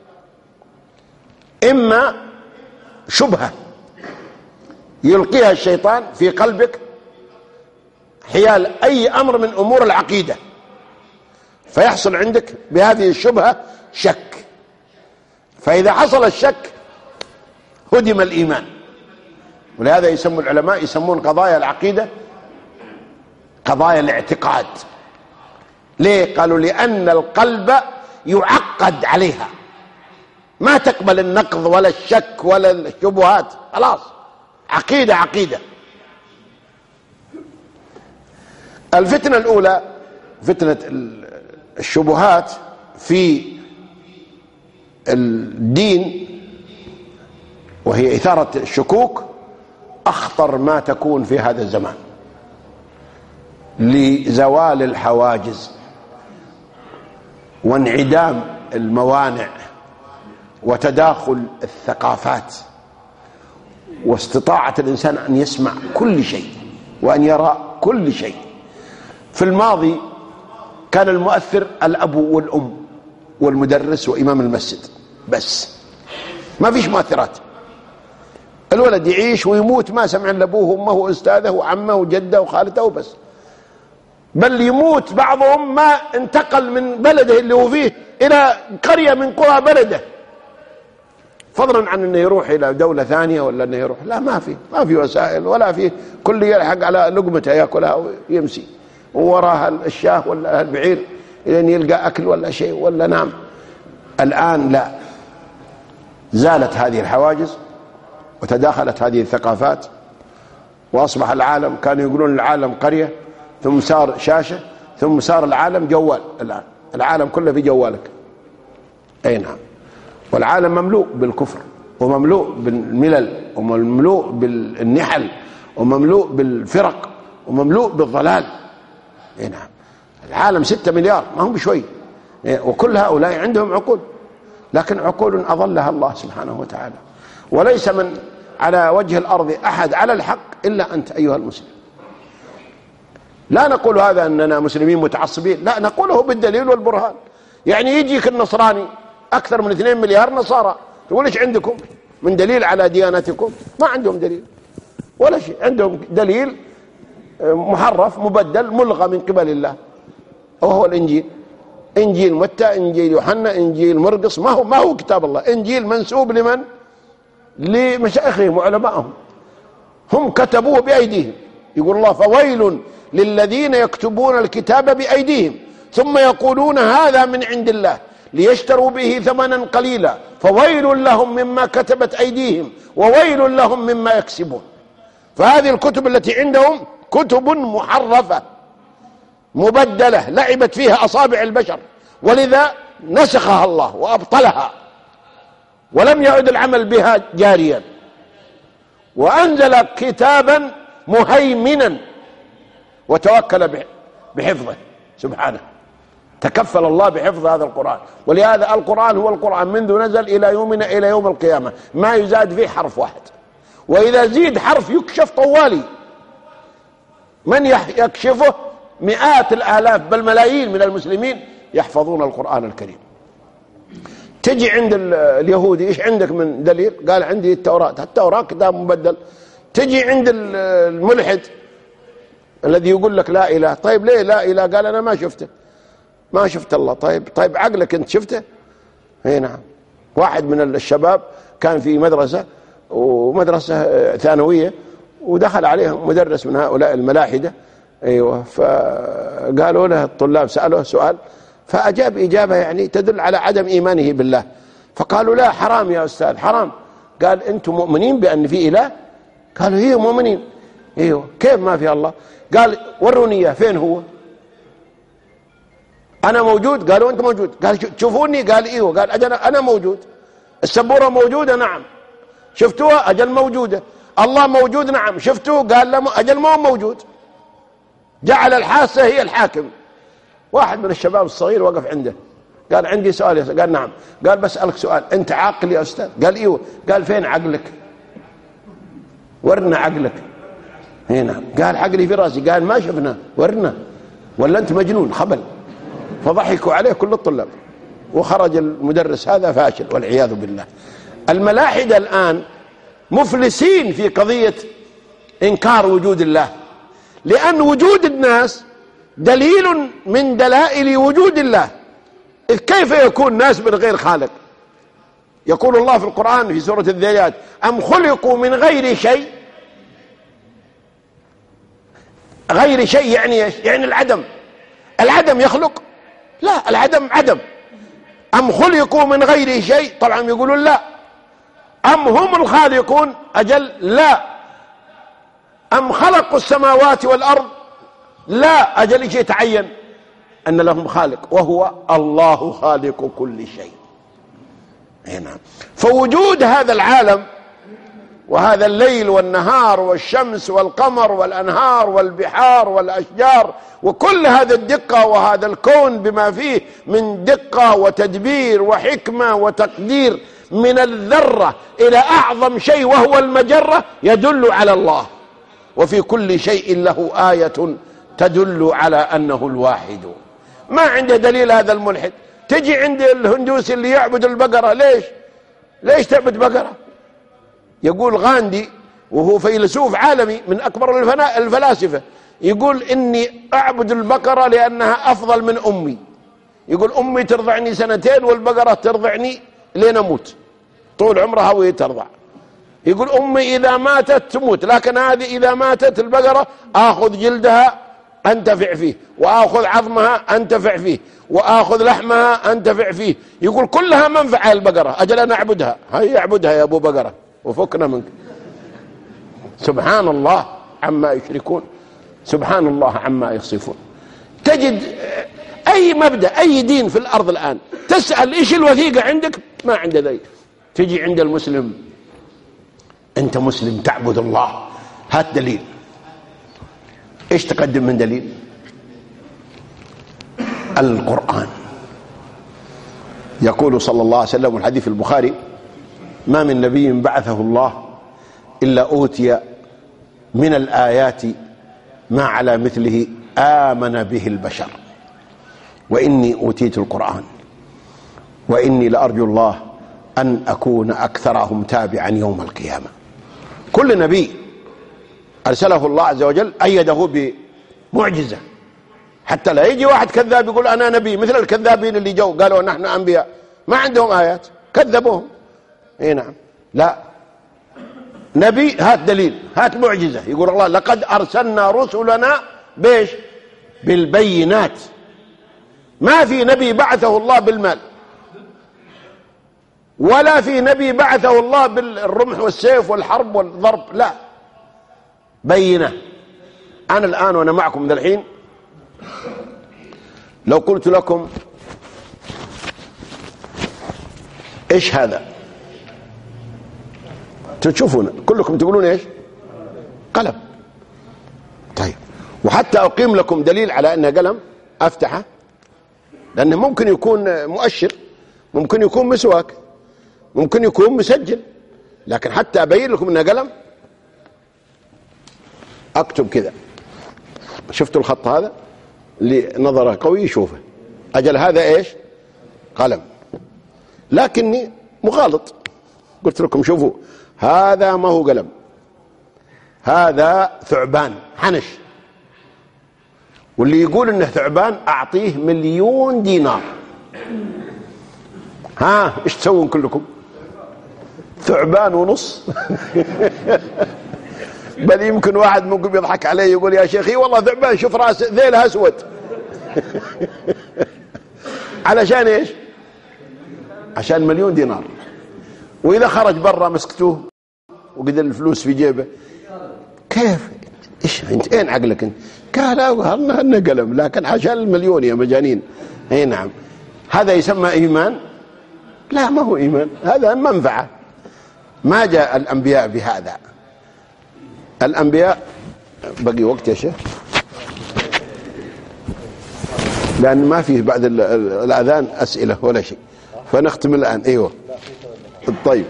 إما شبهة يلقيها الشيطان في قلبك حيال أي أمر من أمور العقيدة، فيحصل عندك بهذه الشبهة شك، فإذا حصل الشك هدم الإيمان. ولهذا يسموا العلماء يسمون قضايا العقيدة قضايا الاعتقاد. ليه؟ قالوا لأن القلب يعقد عليها، ما تقبل النقض ولا الشك ولا الشبهات، خلاص عقيدة عقيدة. الفتنة الأولى فتنة الشبهات في الدين، وهي إثارة الشكوك، أخطر ما تكون في هذا الزمان لزوال الحواجز وانعدام الموانع وتداخل الثقافات واستطاعة الإنسان أن يسمع كل شيء وأن يرى كل شيء. في الماضي كان المؤثر الأب والأم والمدرس وإمام المسجد بس، ما فيش مؤثرات. الولد يعيش ويموت ما سمع إلا أبوه وأمه وأستاذه وعمه وجده وخالته وبس، بل يموت بعضهم ما انتقل من بلده اللي هو فيه إلى قرية من قرى بلده، فضلا عن أنه يروح إلى دولة ثانية ولا أنه يروح، لا ما في ما في وسائل ولا في، كل يلحق على لقمته يأكلها ويمسي ووراها الشاه ولا البعير إلى يلقى أكل ولا شيء ولا نام. الآن لا، زالت هذه الحواجز وتداخلت هذه الثقافات، وأصبح العالم، كانوا يقولون العالم قرية ثم صار شاشة ثم صار العالم جوال. الآن العالم كله في جوالك. أي نعم. والعالم مملوء بالكفر ومملوء بالملل ومملوء بالنحل ومملوء بالفرق ومملوء بالضلال. أي نعم. العالم ستة مليار ما هم بشوي، وكل هؤلاء عندهم عقول، لكن عقول أضلها الله سبحانه وتعالى. وليس من على وجه الأرض أحد على الحق إلا أنت أيها المسلم. لا نقول هذا أننا مسلمين متعصبين، لا، نقوله بالدليل والبرهان. يعني يجيك النصراني أكثر من اثنين مليار نصارى، تقول إيش عندكم من دليل على ديانتكم؟ ما عندهم دليل ولا شيء، عندهم دليل محرف مبدل ملغى من قبل الله، وهو الإنجيل. إنجيل متى، إنجيل يوحنا، إنجيل مرقس، ما هو ما هو كتاب الله. إنجيل منسوب لمن؟ لمشايخهم وعلمائهم، هم كتبوه بأيديهم. يقول الله: فويل للذين يكتبون الكتاب بأيديهم ثم يقولون هذا من عند الله ليشتروا به ثمنا قليلا فويل لهم مما كتبت أيديهم وويل لهم مما يكسبون. فهذه الكتب التي عندهم كتب محرفة مبدلة لعبت فيها أصابع البشر، ولذا نسخها الله وأبطلها ولم يعد العمل بها جاريا، وأنزل كتابا مهيمنا وتوكل بحفظه سبحانه. تكفل الله بحفظ هذا القرآن، ولهذا القرآن هو القرآن منذ نزل إلى يومنا إلى يوم القيامة ما يزاد فيه حرف واحد، وإذا زيد حرف يكشف طوالي. من يكشفه؟ مئات الآلاف بل ملايين من المسلمين يحفظون القرآن الكريم. تجي عند اليهودي: إيش عندك من دليل؟ قال: عندي التوراة. التوراة كتاب مبدل. تجي عند الملحد الذي يقول لك لا إله. طيب ليه لا إله؟ قال: أنا ما شفته، ما شفت الله. طيب طيب عقلك أنت شفته؟ اي نعم. واحد من الشباب كان في مدرسة ومدرسة ثانوية، ودخل عليهم مدرس من هؤلاء الملاحدة، ايوه، فقالوا له الطلاب سألوه سؤال فأجاب إجابة يعني تدل على عدم إيمانه بالله، فقالوا: لا حرام يا أستاذ حرام. قال: أنتم مؤمنين بأن في إله؟ قالوا: هي مؤمنين. ايوه. كيف ما في الله؟ قال: وروني إياه، فين هو؟ أنا موجود. قالوا: أنت موجود. قال: تشوفوني؟ قال: إيوه. قال: أجل أنا موجود. السبورة موجودة؟ نعم. شفتوها؟ أجل موجودة. الله موجود؟ نعم. شفتوه؟ قال: لا أجل ما هو موجود. جعل الحاسة هي الحاكم. واحد من الشباب الصغير وقف عنده قال: عندي سؤال يا أستاذ. قال: نعم. قال: بسألك سؤال، أنت عاقل يا أستاذ؟ قال: إيوه. قال: فين عقلك؟ ورنا عقلك. هنا. قال: عقلي في راسي. قال: ما شفنا، ورنا، ولا أنت مجنون خبل. فضحكوا عليه كل الطلاب، وخرج المدرس هذا فاشل والعياذ بالله. الملاحدة الآن مفلسين في قضية إنكار وجود الله، لأن وجود الناس دليل من دلائل وجود الله. إذ كيف يكون ناس من غير خالق؟ يقول الله في القرآن في سورة الذاريات: أم خلقوا من غير شيء. غير شيء يعني ايش؟ يعني العدم. العدم يخلق؟ لا، العدم عدم. أم خلقوا من غير شيء؟ طبعا يقولون لا. أم هم الخالقون؟ أجل لا. أم خلقوا السماوات والأرض؟ لا. أجل شيء يتعين أن لهم خالق، وهو الله خالق كل شيء. نعم. فوجود هذا العالم وهذا الليل والنهار والشمس والقمر والأنهار والبحار والأشجار وكل هذا الدقة وهذا الكون بما فيه من دقة وتدبير وحكمة وتقدير من الذرة إلى أعظم شيء وهو المجرة يدل على الله. وفي كل شيء له آية تدل على أنه الواحد. ما عنده دليل هذا الملحد. تجي عند الهندوسي اللي يعبد البقرة، ليش ليش تعبد بقرة؟ يقول غاندي وهو فيلسوف عالمي من أكبر الفلاسفة، يقول إني أعبد البقرة لأنها أفضل من أمي. يقول أمي ترضعني سنتين والبقرة ترضعني لين أموت، طول عمرها وهي ترضع. يقول أمي إذا ماتت تموت، لكن هذه إذا ماتت البقرة آخذ جلدها أنتفع فيه، وآخذ عظمها أنتفع فيه، وآخذ لحمها أنتفع فيه. يقول كلها منفعة البقرة، أجل أنا أعبدها. هيا أعبدها يا أبو بقرة وفكنا منك. سبحان الله عما يشركون، سبحان الله عما يصفون. تجد أي مبدأ أي دين في الأرض الآن تسأل إيش الوثيقة عندك، ما عنده ذلك. تجي عند المسلم، أنت مسلم تعبد الله، هات دليل. إيش تقدم من دليل؟ القرآن. يقول صلى الله عليه وسلم والحديث في البخاري: ما من نبي بعثه الله إلا أوتي من الآيات ما على مثله آمن به البشر، وإني أوتيت القرآن وإني لأرجو الله أن أكون أكثرهم تابعا يوم القيامة. كل نبي أرسله الله عز وجل أيده بمعجزة، حتى لا يجي واحد كذاب يقول أنا نبي، مثل الكذابين اللي جو قالوا نحن أنبياء ما عندهم آيات كذبوهم. اي نعم، لا، نبي هات دليل، هات معجزة. يقول الله: لقد أرسلنا رسلنا بيش بالبينات. ما في نبي بعثه الله بالمال، ولا في نبي بعثه الله بالرمح والسيف والحرب والضرب، لا، بينة. أنا الآن وأنا معكم ذا الحين لو قلت لكم إيش هذا، تشوفون كلكم تقولون إيش؟ قلم. طيب، وحتى أقيم لكم دليل على أنه قلم أفتحه، لأنه ممكن يكون مؤشر، ممكن يكون مسواك، ممكن يكون مسجل، لكن حتى أبين لكم أنه قلم أكتب كذا. شفتوا الخط هذا اللي نظره قوي يشوفه، أجل هذا إيش؟ قلم. لكني مغالط، قلت لكم شوفوا هذا ما هو قلم، هذا ثعبان حنش، واللي يقول انه ثعبان اعطيه مليون دينار. ها ايش تسوون كلكم؟ ثعبان ونص. بل يمكن واحد منكم يضحك علي يقول يا شيخي والله ثعبان، شوف راس ذيلها اسود. علشان ايش؟ عشان مليون دينار. واذا خرج برا مسكتوه وقدر الفلوس في جيبه، كيف؟ ايش انت اين عقلك انت؟ قال هلنا قلم، لكن عشان المليون يا مجانين. اي نعم، هذا يسمى ايمان؟ لا، ما هو ايمان، هذا منفعه. ما جاء الانبياء بهذا. الانبياء بقي وقت يا شيخ، لان ما فيه بعد الاذان اسئله ولا شيء، فنختم الان. ايوه طيب.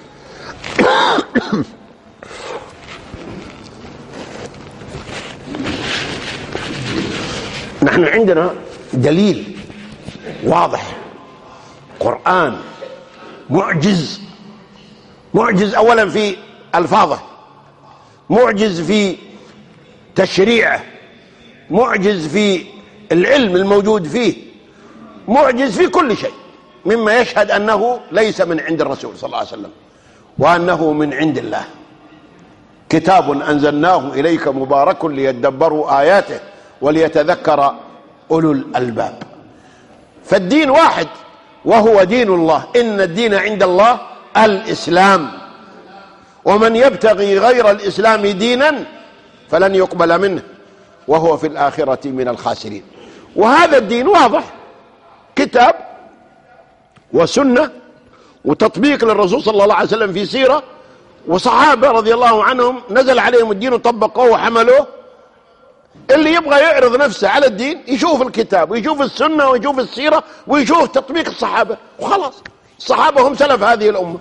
نحن عندنا دليل واضح، قرآن معجز، معجز اولا في الفاظه، معجز في تشريعه، معجز في العلم الموجود فيه، معجز في كل شيء، مما يشهد انه ليس من عند الرسول صلى الله عليه وسلم، وانه من عند الله. كتاب انزلناه اليك مبارك ليدبروا اياته وليتذكر اولو الالباب. فالدين واحد وهو دين الله، ان الدين عند الله الاسلام، ومن يبتغي غير الاسلام دينا فلن يقبل منه وهو في الاخره من الخاسرين. وهذا الدين واضح، كتاب وسنه وتطبيق للرسول صلى الله عليه وسلم في سيره وصحابة رضي الله عنهم نزل عليهم الدين وطبقوه وحملوه. اللي يبغى يعرض نفسه على الدين يشوف الكتاب ويشوف السنة ويشوف السيرة ويشوف تطبيق الصحابة وخلاص. الصحابة هم سلف هذه الأمة.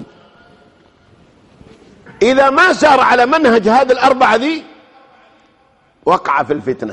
إذا ما سار على منهج هذه الأربعة ذي وقع في الفتنة.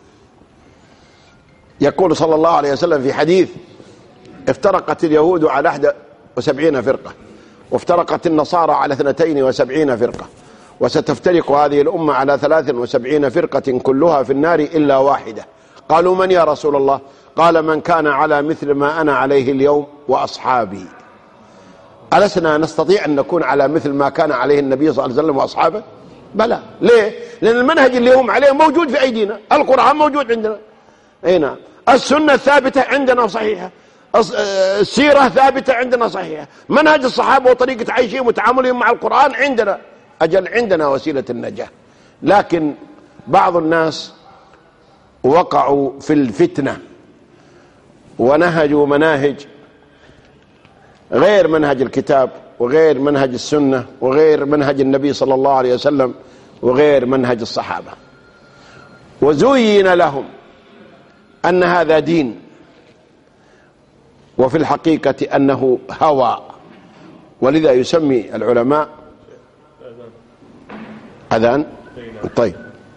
يقول صلى الله عليه وسلم في حديث: افترقت اليهود على إحدى وسبعين فرقة، وافترقت النصارى على اثنتين وسبعين فرقة، وستفترق هذه الأمة على ثلاث وسبعين فرقة كلها في النار إلا واحدة. قالوا: من يا رسول الله؟ قال: من كان على مثل ما أنا عليه اليوم وأصحابي. ألسنا نستطيع أن نكون على مثل ما كان عليه النبي صلى الله عليه وسلم وأصحابه؟ بلى. ليه؟ لأن المنهج اللي هم عليه موجود في أيدينا، القرآن موجود عندنا، أي نعم، السنة ثابتة عندنا صحيحة، السيرة ثابتة عندنا صحيحة، منهج الصحابة وطريقة عيشهم وتعاملهم مع القرآن عندنا. أجل عندنا وسيلة النجاة. لكن بعض الناس وقعوا في الفتنة ونهجوا مناهج غير منهج الكتاب وغير منهج السنة وغير منهج النبي صلى الله عليه وسلم وغير منهج الصحابة، وزين لهم أن هذا دين، وفي الحقيقة أنه هوى. ولذا يسمي العلماء أذان. طيب،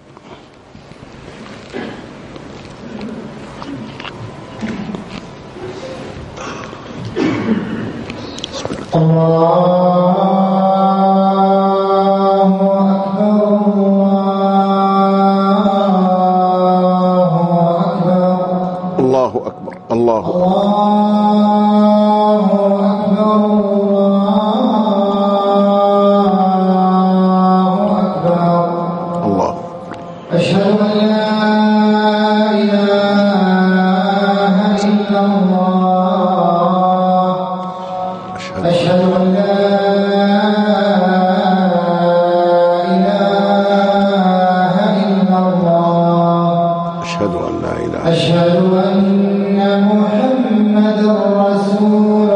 الله أكبر الله أكبر الله. أشهد أن لا إله إلا الله. أشهد أن لا إله إلا الله. أشهد أن لا إله. أشهد أن محمدا رسول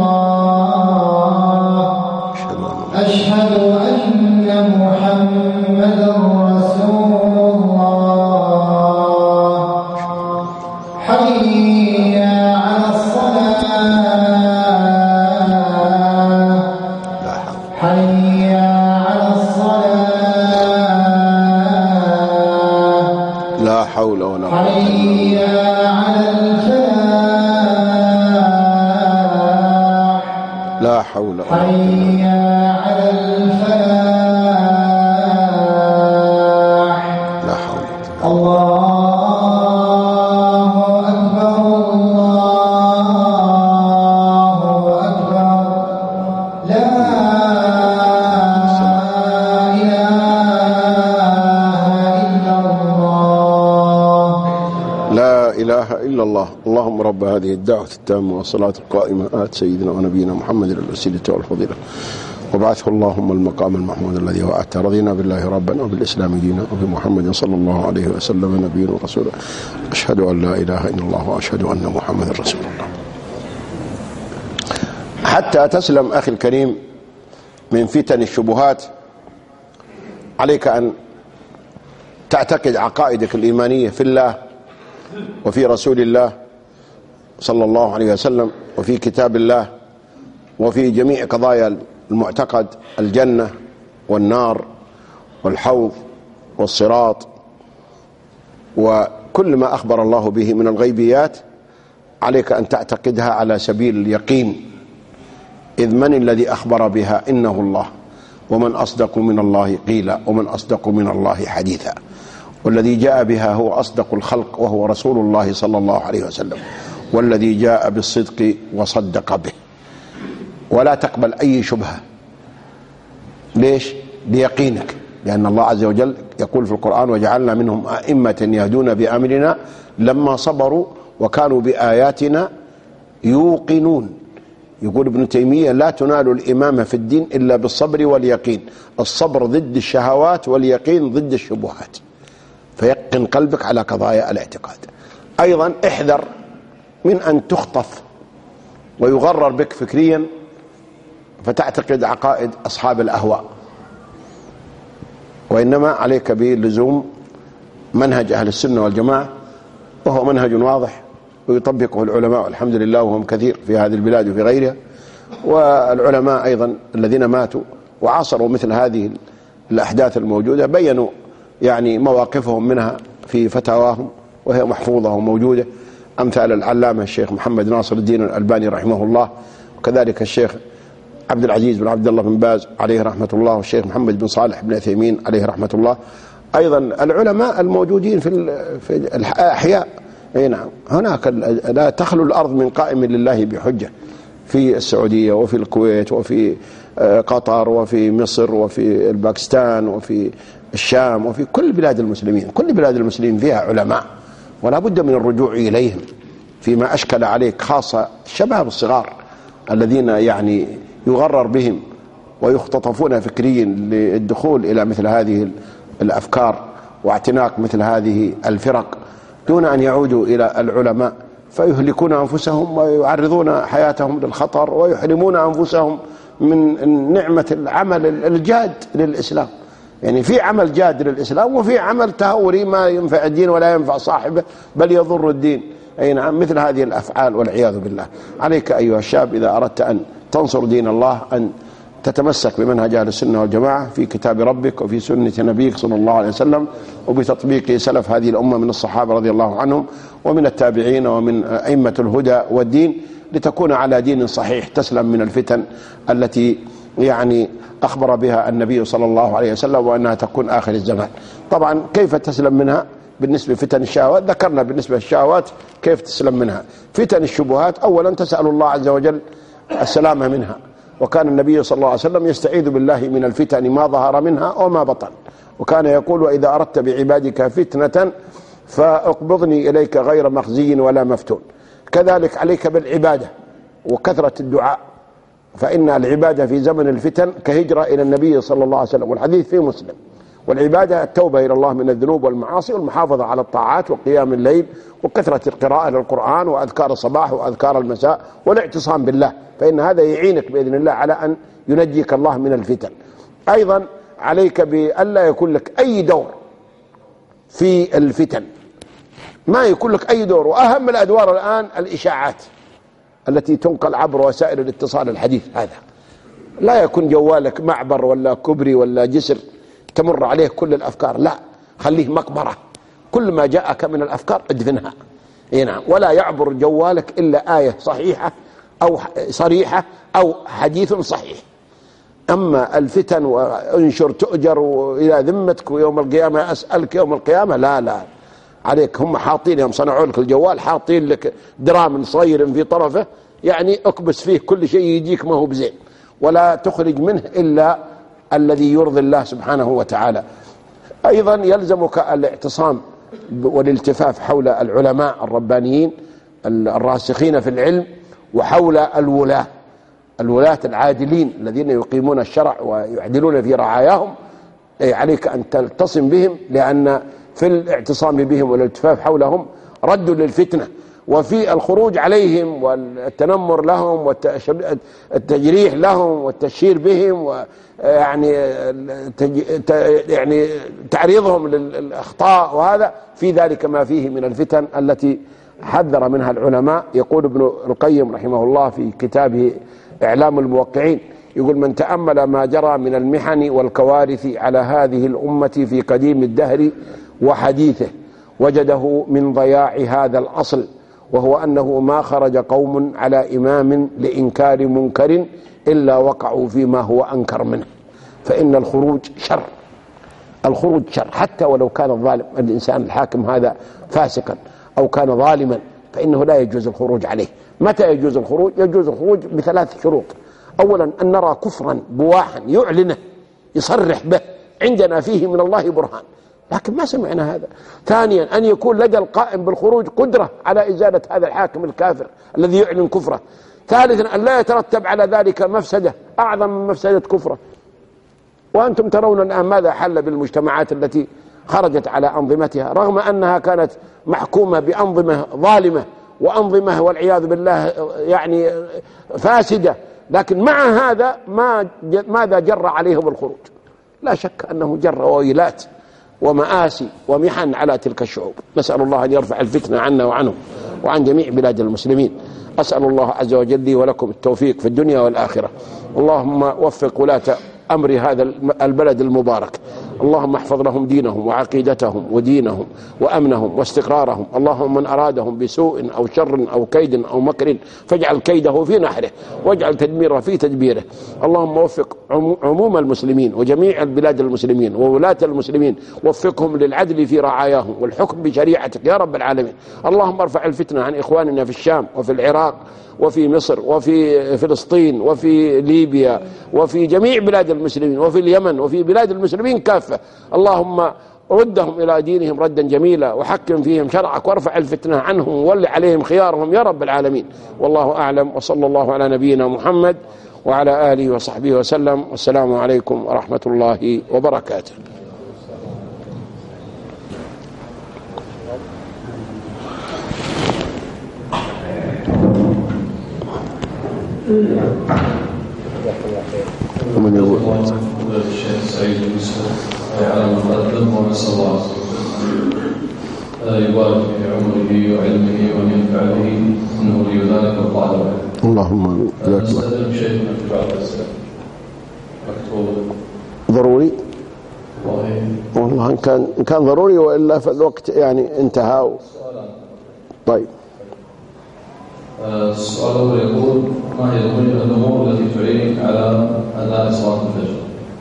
الله. أشهد أن محمدا رسول الله. حي على الصلاة. حي على الصلاة. لا حول ولا قوة. حي على الفلاح. لا حول ولا قوة. حي على الفلاح. لا حول. الله أكبر الله أكبر. لا إله إلا الله. لا إله إلا الله. اللهم رب هذه الدعوة التامة والصلاة القائمة آت سيدنا ونبينا محمد الوسيلة والفضيلة وابعثه اللهم المقام المحمود الذي وعدته. رضينا بالله ربا وبالإسلام دينا وبمحمد صلى الله عليه وسلم نبيا ورسولا. أشهد أن لا إله إلا الله وأشهد أن محمد رسول الله. حتى تسلم أخي الكريم من فتن الشبهات عليك أن تعتقد عقائدك الإيمانية في الله وفي رسول الله صلى الله عليه وسلم وفي كتاب الله وفي جميع قضايا المعتقد، الجنة والنار والحوض والصراط وكل ما أخبر الله به من الغيبيات. عليك أن تعتقدها على سبيل اليقين، إذ من الذي أخبر بها؟ إنه الله، ومن أصدق من الله قيلا ومن أصدق من الله حديثا. والذي جاء بها هو أصدق الخلق وهو رسول الله صلى الله عليه وسلم، والذي جاء بالصدق وصدق به. ولا تقبل أي شبهة. ليش؟ ليقينك، لأن الله عز وجل يقول في القرآن: وجعلنا منهم أئمة يهدون بأمرنا لما صبروا وكانوا بآياتنا يوقنون. يقول ابن تيمية: لا تنال الإمامة في الدين إلا بالصبر واليقين. الصبر ضد الشهوات واليقين ضد الشبهات، فيقن قلبك على قضايا الاعتقاد. أيضا احذر من أن تخطف ويغرر بك فكريا فتعتقد عقائد أصحاب الأهواء وإنما عليك بلزوم منهج أهل السنة والجماعة، وهو منهج واضح ويطبقه العلماء والحمد لله، وهم كثير في هذه البلاد وفي غيرها. والعلماء أيضا الذين ماتوا وعاصروا مثل هذه الأحداث الموجودة بيّنوا يعني مواقفهم منها في فتاواهم، وهي محفوظة وموجودة، أمثال العلامة الشيخ محمد ناصر الدين الألباني رحمه الله، وكذلك الشيخ عبد العزيز بن عبد الله بن باز عليه رحمة الله، والشيخ محمد بن صالح بن عثيمين عليه رحمة الله. أيضا العلماء الموجودين في في الأحياء، أي نعم، هناك لا تخلو الأرض من قائم لله بحجة، في السعودية وفي الكويت وفي قطر وفي مصر وفي الباكستان وفي الشام وفي كل بلاد المسلمين. كل بلاد المسلمين فيها علماء، ولا بد من الرجوع إليهم فيما أشكل عليك، خاصة الشباب الصغار الذين يعني يغرر بهم ويختطفون فكريا للدخول إلى مثل هذه الأفكار واعتناق مثل هذه الفرق دون أن يعودوا إلى العلماء، فيهلكون أنفسهم ويعرضون حياتهم للخطر ويحرمون أنفسهم من نعمة العمل الجاد للإسلام. يعني في عمل جاد للإسلام، وفي عمل تهوري ما ينفع الدين ولا ينفع صاحبه بل يضر الدين. أي نعم، مثل هذه الأفعال والعياذ بالله. عليك أيها الشاب إذا أردت أن تنصر دين الله أن تتمسك بمنهج أهل السنة والجماعة في كتاب ربك وفي سنة نبيك صلى الله عليه وسلم، وبتطبيق سلف هذه الأمة من الصحابة رضي الله عنهم ومن التابعين ومن أئمة الهدى والدين، لتكون على دين صحيح تسلم من الفتن التي يعني أخبر بها النبي صلى الله عليه وسلم وأنها تكون آخر الزمان. طبعا كيف تسلم منها؟ بالنسبة لفتن الشهوات ذكرنا بالنسبة للشهوات كيف تسلم منها. فتن الشبهات أولا تسأل الله عز وجل السلامة منها، وكان النبي صلى الله عليه وسلم يستعيذ بالله من الفتن ما ظهر منها وما بطن، وكان يقول: وإذا أردت بعبادك فتنة فاقبضني إليك غير مخزي ولا مفتون. كذلك عليك بالعبادة وكثرة الدعاء، فإن العبادة في زمن الفتن كهجرة إلى النبي صلى الله عليه وسلم، والحديث في مسلم. والعبادة التوبة إلى الله من الذنوب والمعاصي، والمحافظة على الطاعات وقيام الليل وكثرة القراءة للقرآن وأذكار الصباح وأذكار المساء والاعتصام بالله، فإن هذا يعينك بإذن الله على أن ينجيك الله من الفتن. أيضا عليك بألا يكون لك أي دور في الفتن، ما يكون لك أي دور. وأهم الأدوار الآن الإشاعات التي تنقل عبر وسائل الاتصال الحديث، هذا لا يكون جوالك معبر ولا كبري ولا جسر تمر عليه كل الأفكار، لا، خليه مقبرة، كل ما جاءك من الأفكار ادفنها. نعم، ولا يعبر جوالك إلا آية صحيحة أو صريحة أو حديث صحيح. أما الفتن وانشر تؤجر إلى ذمتك ويوم القيامة أسألك يوم القيامة، لا لا عليك. هم حاطين يوم صنعوا لك الجوال حاطين لك درام صغير في طرفه، يعني اكبس فيه كل شيء يجيك ما هو بزين، ولا تخرج منه إلا الذي يرضي الله سبحانه وتعالى. أيضا يلزمك الاعتصام والالتفاف حول العلماء الربانيين الراسخين في العلم، وحول الولاة الولاة العادلين الذين يقيمون الشرع ويعدلون في رعاياهم. عليك أن تلتصم بهم، لأن في الاعتصام بهم والالتفاف حولهم رد للفتنة، وفي الخروج عليهم والتنمر لهم والتجريح لهم والتشهير بهم، ويعني يعني تعريضهم للأخطاء، وهذا في ذلك ما فيه من الفتن التي حذر منها العلماء. يقول ابن القيم رحمه الله في كتابه إعلام الموقعين، يقول: من تأمل ما جرى من المحن والكوارث على هذه الأمة في قديم الدهر وحديثه وجده من ضياع هذا الأصل، وهو أنه ما خرج قوم على إمام لإنكار منكر إلا وقعوا فيما هو أنكر منه. فإن الخروج شر، الخروج شر، حتى ولو كان الظالم الإنسان الحاكم هذا فاسقا أو كان ظالما، فإنه لا يجوز الخروج عليه. متى يجوز الخروج؟ يجوز الخروج بثلاث شروط: أولا أن نرى كفرا بواحا يعلنه يصرح به عندنا فيه من الله برهان، لكن ما سمعنا هذا. ثانيا أن يكون لدى القائم بالخروج قدرة على إزالة هذا الحاكم الكافر الذي يعلن كفره. ثالثا أن لا يترتب على ذلك مفسدة أعظم من مفسدة كفره. وأنتم ترون الآن ماذا حل بالمجتمعات التي خرجت على أنظمتها، رغم أنها كانت محكومة بأنظمة ظالمة وأنظمة والعياذ بالله يعني فاسدة، لكن مع هذا ما ماذا جر عليهم الخروج؟ لا شك أنه جر وويلات ومآسي ومحن على تلك الشعوب. نسأل الله أن يرفع الفتنة عنا وعنهم وعن جميع بلاد المسلمين. أسأل الله عز وجل لي ولكم التوفيق في الدنيا والآخرة. اللهم وفق ولاة أمر هذا البلد المبارك. اللهم احفظ لهم دينهم وعقيدتهم ودينهم وأمنهم واستقرارهم. اللهم من أرادهم بسوء أو شر أو كيد أو مكر فاجعل كيده في نحره واجعل تدميره في تدبيره. اللهم وفق عموم المسلمين وجميع البلاد المسلمين وولاة المسلمين، وفقهم للعدل في رعاياهم والحكم بشريعتك يا رب العالمين. اللهم ارفع الفتنة عن إخواننا في الشام وفي العراق وفي مصر وفي فلسطين وفي ليبيا وفي جميع بلاد المسلمين وفي اليمن وفي بلاد المسلمين كافة. اللهم ردهم إلى دينهم ردا جميلا وحكم فيهم شرعك وارفع الفتنة عنهم وول عليهم خيارهم يا رب العالمين. والله أعلم، وصلى الله على نبينا محمد وعلى آله وصحبه وسلم، والسلام عليكم ورحمة الله وبركاته. ومن يقول الشيخ سعيد يوسف على المقدم، ونسأل الله يبارك في عمره وعلمه وأن ينفع به إنه ولي ذلك والقادر. اللهم نستأذن شيخنا في بعض الأسئلة مكتوبة. ضروري؟ والله والله إن كان إن كان ضروري، وإلا فالوقت يعني انتهى. و... طيب. السؤال الأول يقول: ما هي الأمور التي تعينك على أداء صلاة الفجر؟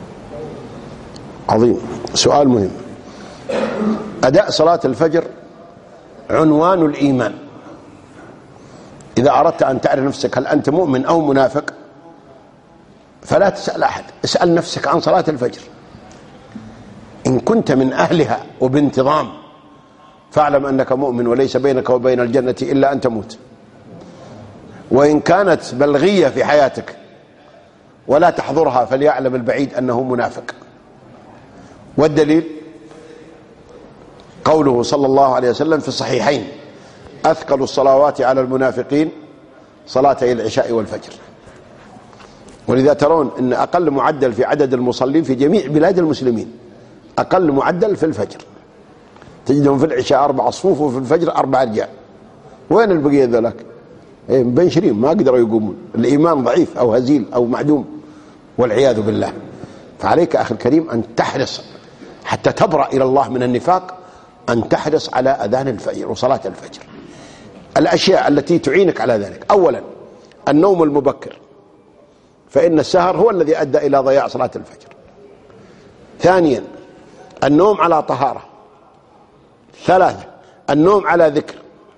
عظيم، سؤال مهم. أداء صلاة الفجر عنوان الإيمان. إذا أردت أن تعرف نفسك هل أنت مؤمن أو منافق فلا تسأل أحد، اسأل نفسك عن صلاة الفجر. إن كنت من أهلها وبانتظام فاعلم أنك مؤمن وليس بينك وبين الجنة إلا أن تموت. وإن كانت بلغية في حياتك ولا تحضرها فليعلم البعيد أنه منافق. والدليل قوله صلى الله عليه وسلم في الصحيحين: أثقل الصلوات على المنافقين صلاتي العشاء والفجر. ولذا ترون أن أقل معدل في عدد المصلين في جميع بلاد المسلمين أقل معدل في الفجر، تجدهم في العشاء أربع صفوف وفي الفجر أربع رجال. وين البقية ذلك؟ مبنشرين ما قدروا يقومون، الإيمان ضعيف أو هزيل أو معدوم والعياذ بالله. فعليك أخي الكريم أن تحرص حتى تبرأ إلى الله من النفاق، أن تحرص على أذان الفجر وصلاة الفجر. الأشياء التي تعينك على ذلك: أولا النوم المبكر، فإن السهر هو الذي أدى إلى ضياع صلاة الفجر. ثانيا النوم على طهارة. ثلاثة النوم على ذكر،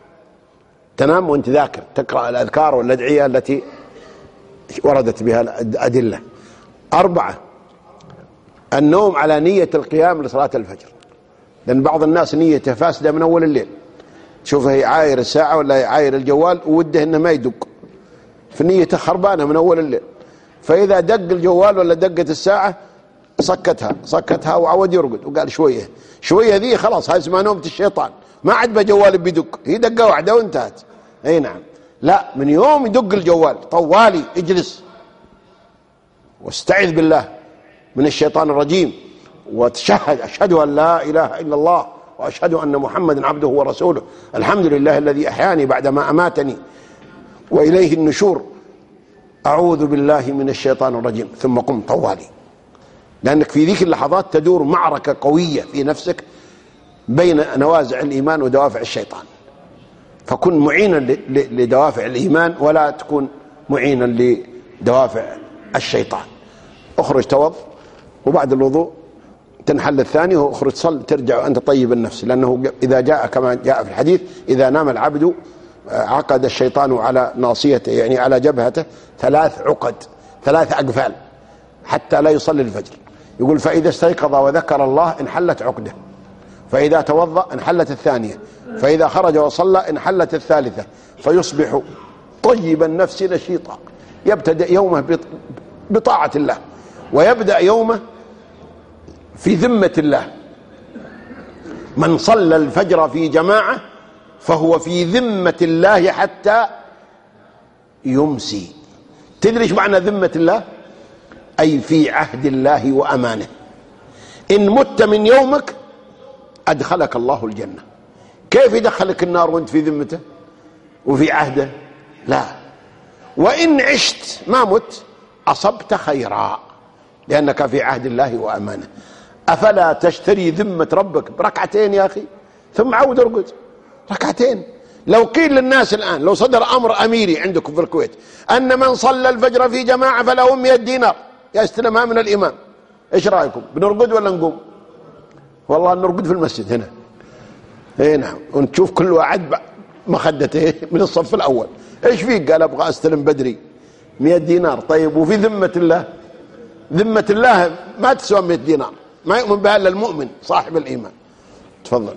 تنام وانت ذاكر تقرأ الأذكار والأدعية التي وردت بها الأدلة. أربعة النوم على نية القيام لصلاة الفجر، لأن بعض الناس نيته فاسدة من أول الليل، شوفه يعاير الساعة ولا يعاير الجوال ووده إنه ما يدق، فنيته خربانة من أول الليل. فإذا دق الجوال ولا دقت الساعة سكتها سكتها وعود يرقد، وقال شوية شوية ذي خلاص هاي اسمها نومة الشيطان، ما عاد بجوال بيدق، هي دقة واحدة وانتهت. اي نعم، لا، من يوم يدق الجوال طوالي اجلس واستعذ بالله من الشيطان الرجيم وتشهد: أشهد أن لا إله إلا الله وأشهد أن محمدا عبده ورسوله، الحمد لله الذي أحياني بعدما أماتني وإليه النشور، أعوذ بالله من الشيطان الرجيم، ثم قم طوالي. لأنك في ذيك اللحظات تدور معركة قوية في نفسك بين نوازع الإيمان ودوافع الشيطان، فكن معينا لدوافع الإيمان ولا تكون معينا لدوافع الشيطان. اخرج توض، وبعد الوضوء تنحل الثاني واخرج صل، ترجع أنت طيب النفس، لأنه إذا جاء كما جاء في الحديث: إذا نام العبد عقد الشيطان على ناصيته، يعني على جبهته، ثلاث عقد ثلاث أقفال حتى لا يصلي الفجر. يقول: فإذا استيقظ وذكر الله انحلت عقده، فإذا توضأ انحلت الثانية، فإذا خرج وصلى انحلت الثالثة، فيصبح طيب النفس نشيطا، يبتدأ يومه بطاعة الله ويبدأ يومه في ذمة الله. من صلى الفجر في جماعة فهو في ذمة الله حتى يمسي. تدري ايش معنى ذمة الله؟ أي في عهد الله وأمانه. إن مت من يومك أدخلك الله الجنة. كيف يدخلك النار وانت في ذمته وفي عهده؟ لا. وإن عشت ما مت أصبت خيرا لأنك في عهد الله وأمانه. أفلا تشتري ذمة ربك بركعتين يا أخي ثم عود ارقد ركعتين؟ لو قيل للناس الآن، لو صدر أمر أميري عندكم في الكويت أن من صلى الفجر في جماعة فله مئة دينار يستلمها من الإمام، إيش رأيكم؟ بنرقد ولا نقوم؟ والله نرقد في المسجد هنا. اي نعم. ونشوف كل واحد مخدته من الصف الأول. إيش فيك؟ قال أبغى أستلم بدري مئة دينار. طيب وفي ذمة الله؟ ذمة الله ما تسوى مئة دينار، ما يؤمن بها إلا المؤمن صاحب الإيمان. تفضل.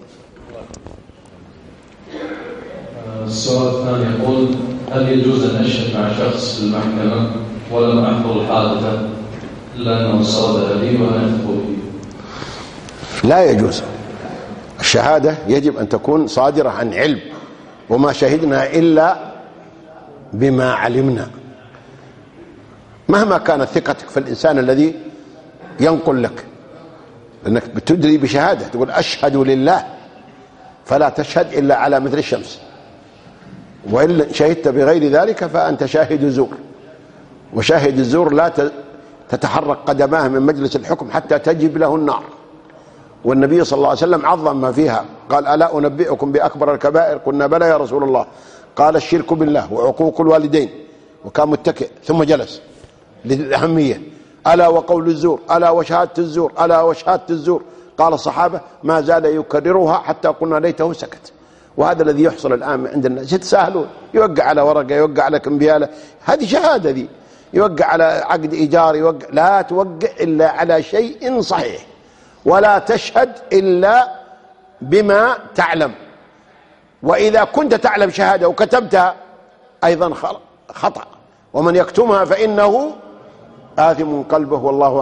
السؤال الثاني يقول: هل يجوز أن أشهد مع شخص في المحكمة ولم أحضر الحادثة إلا أنه سرد لي وأنا أثق به؟ لا يجوز. الشهادة يجب أن تكون صادرة عن علم، وما شهدنا إلا بما علمنا. مهما كانت ثقتك في الإنسان الذي ينقل لك، لأنك بتدري بشهادة، تقول أشهد لله، فلا تشهد إلا على مثل الشمس، وإن شهدت بغير ذلك فأنت شاهد زور، وشاهد الزور لا تتحرك قدماه من مجلس الحكم حتى تجب له النار. والنبي صلى الله عليه وسلم عظم ما فيها، قال: ألا أنبئكم بأكبر الكبائر؟ قلنا: بلى يا رسول الله. قال: الشرك بالله وعقوق الوالدين. وكان متكئ ثم جلس للأهمية. ألا وقول الزور، ألا وشهادة الزور، ألا وشهادة الزور. قال الصحابة: ما زال يكررها حتى قلنا ليته سكت. وهذا الذي يحصل الآن عند الناس، يتساهلون، يوقع على ورقة، يوقع على كمبيالة، هذه شهادة ذي، يوقع على عقد إيجار، يوقع. لا توقع إلا على شيء صحيح، ولا تشهد إلا بما تعلم. وإذا كنت تعلم شهادة وكتبتها أيضا خطأ، ومن يكتمها فإنه آثم قلبه والله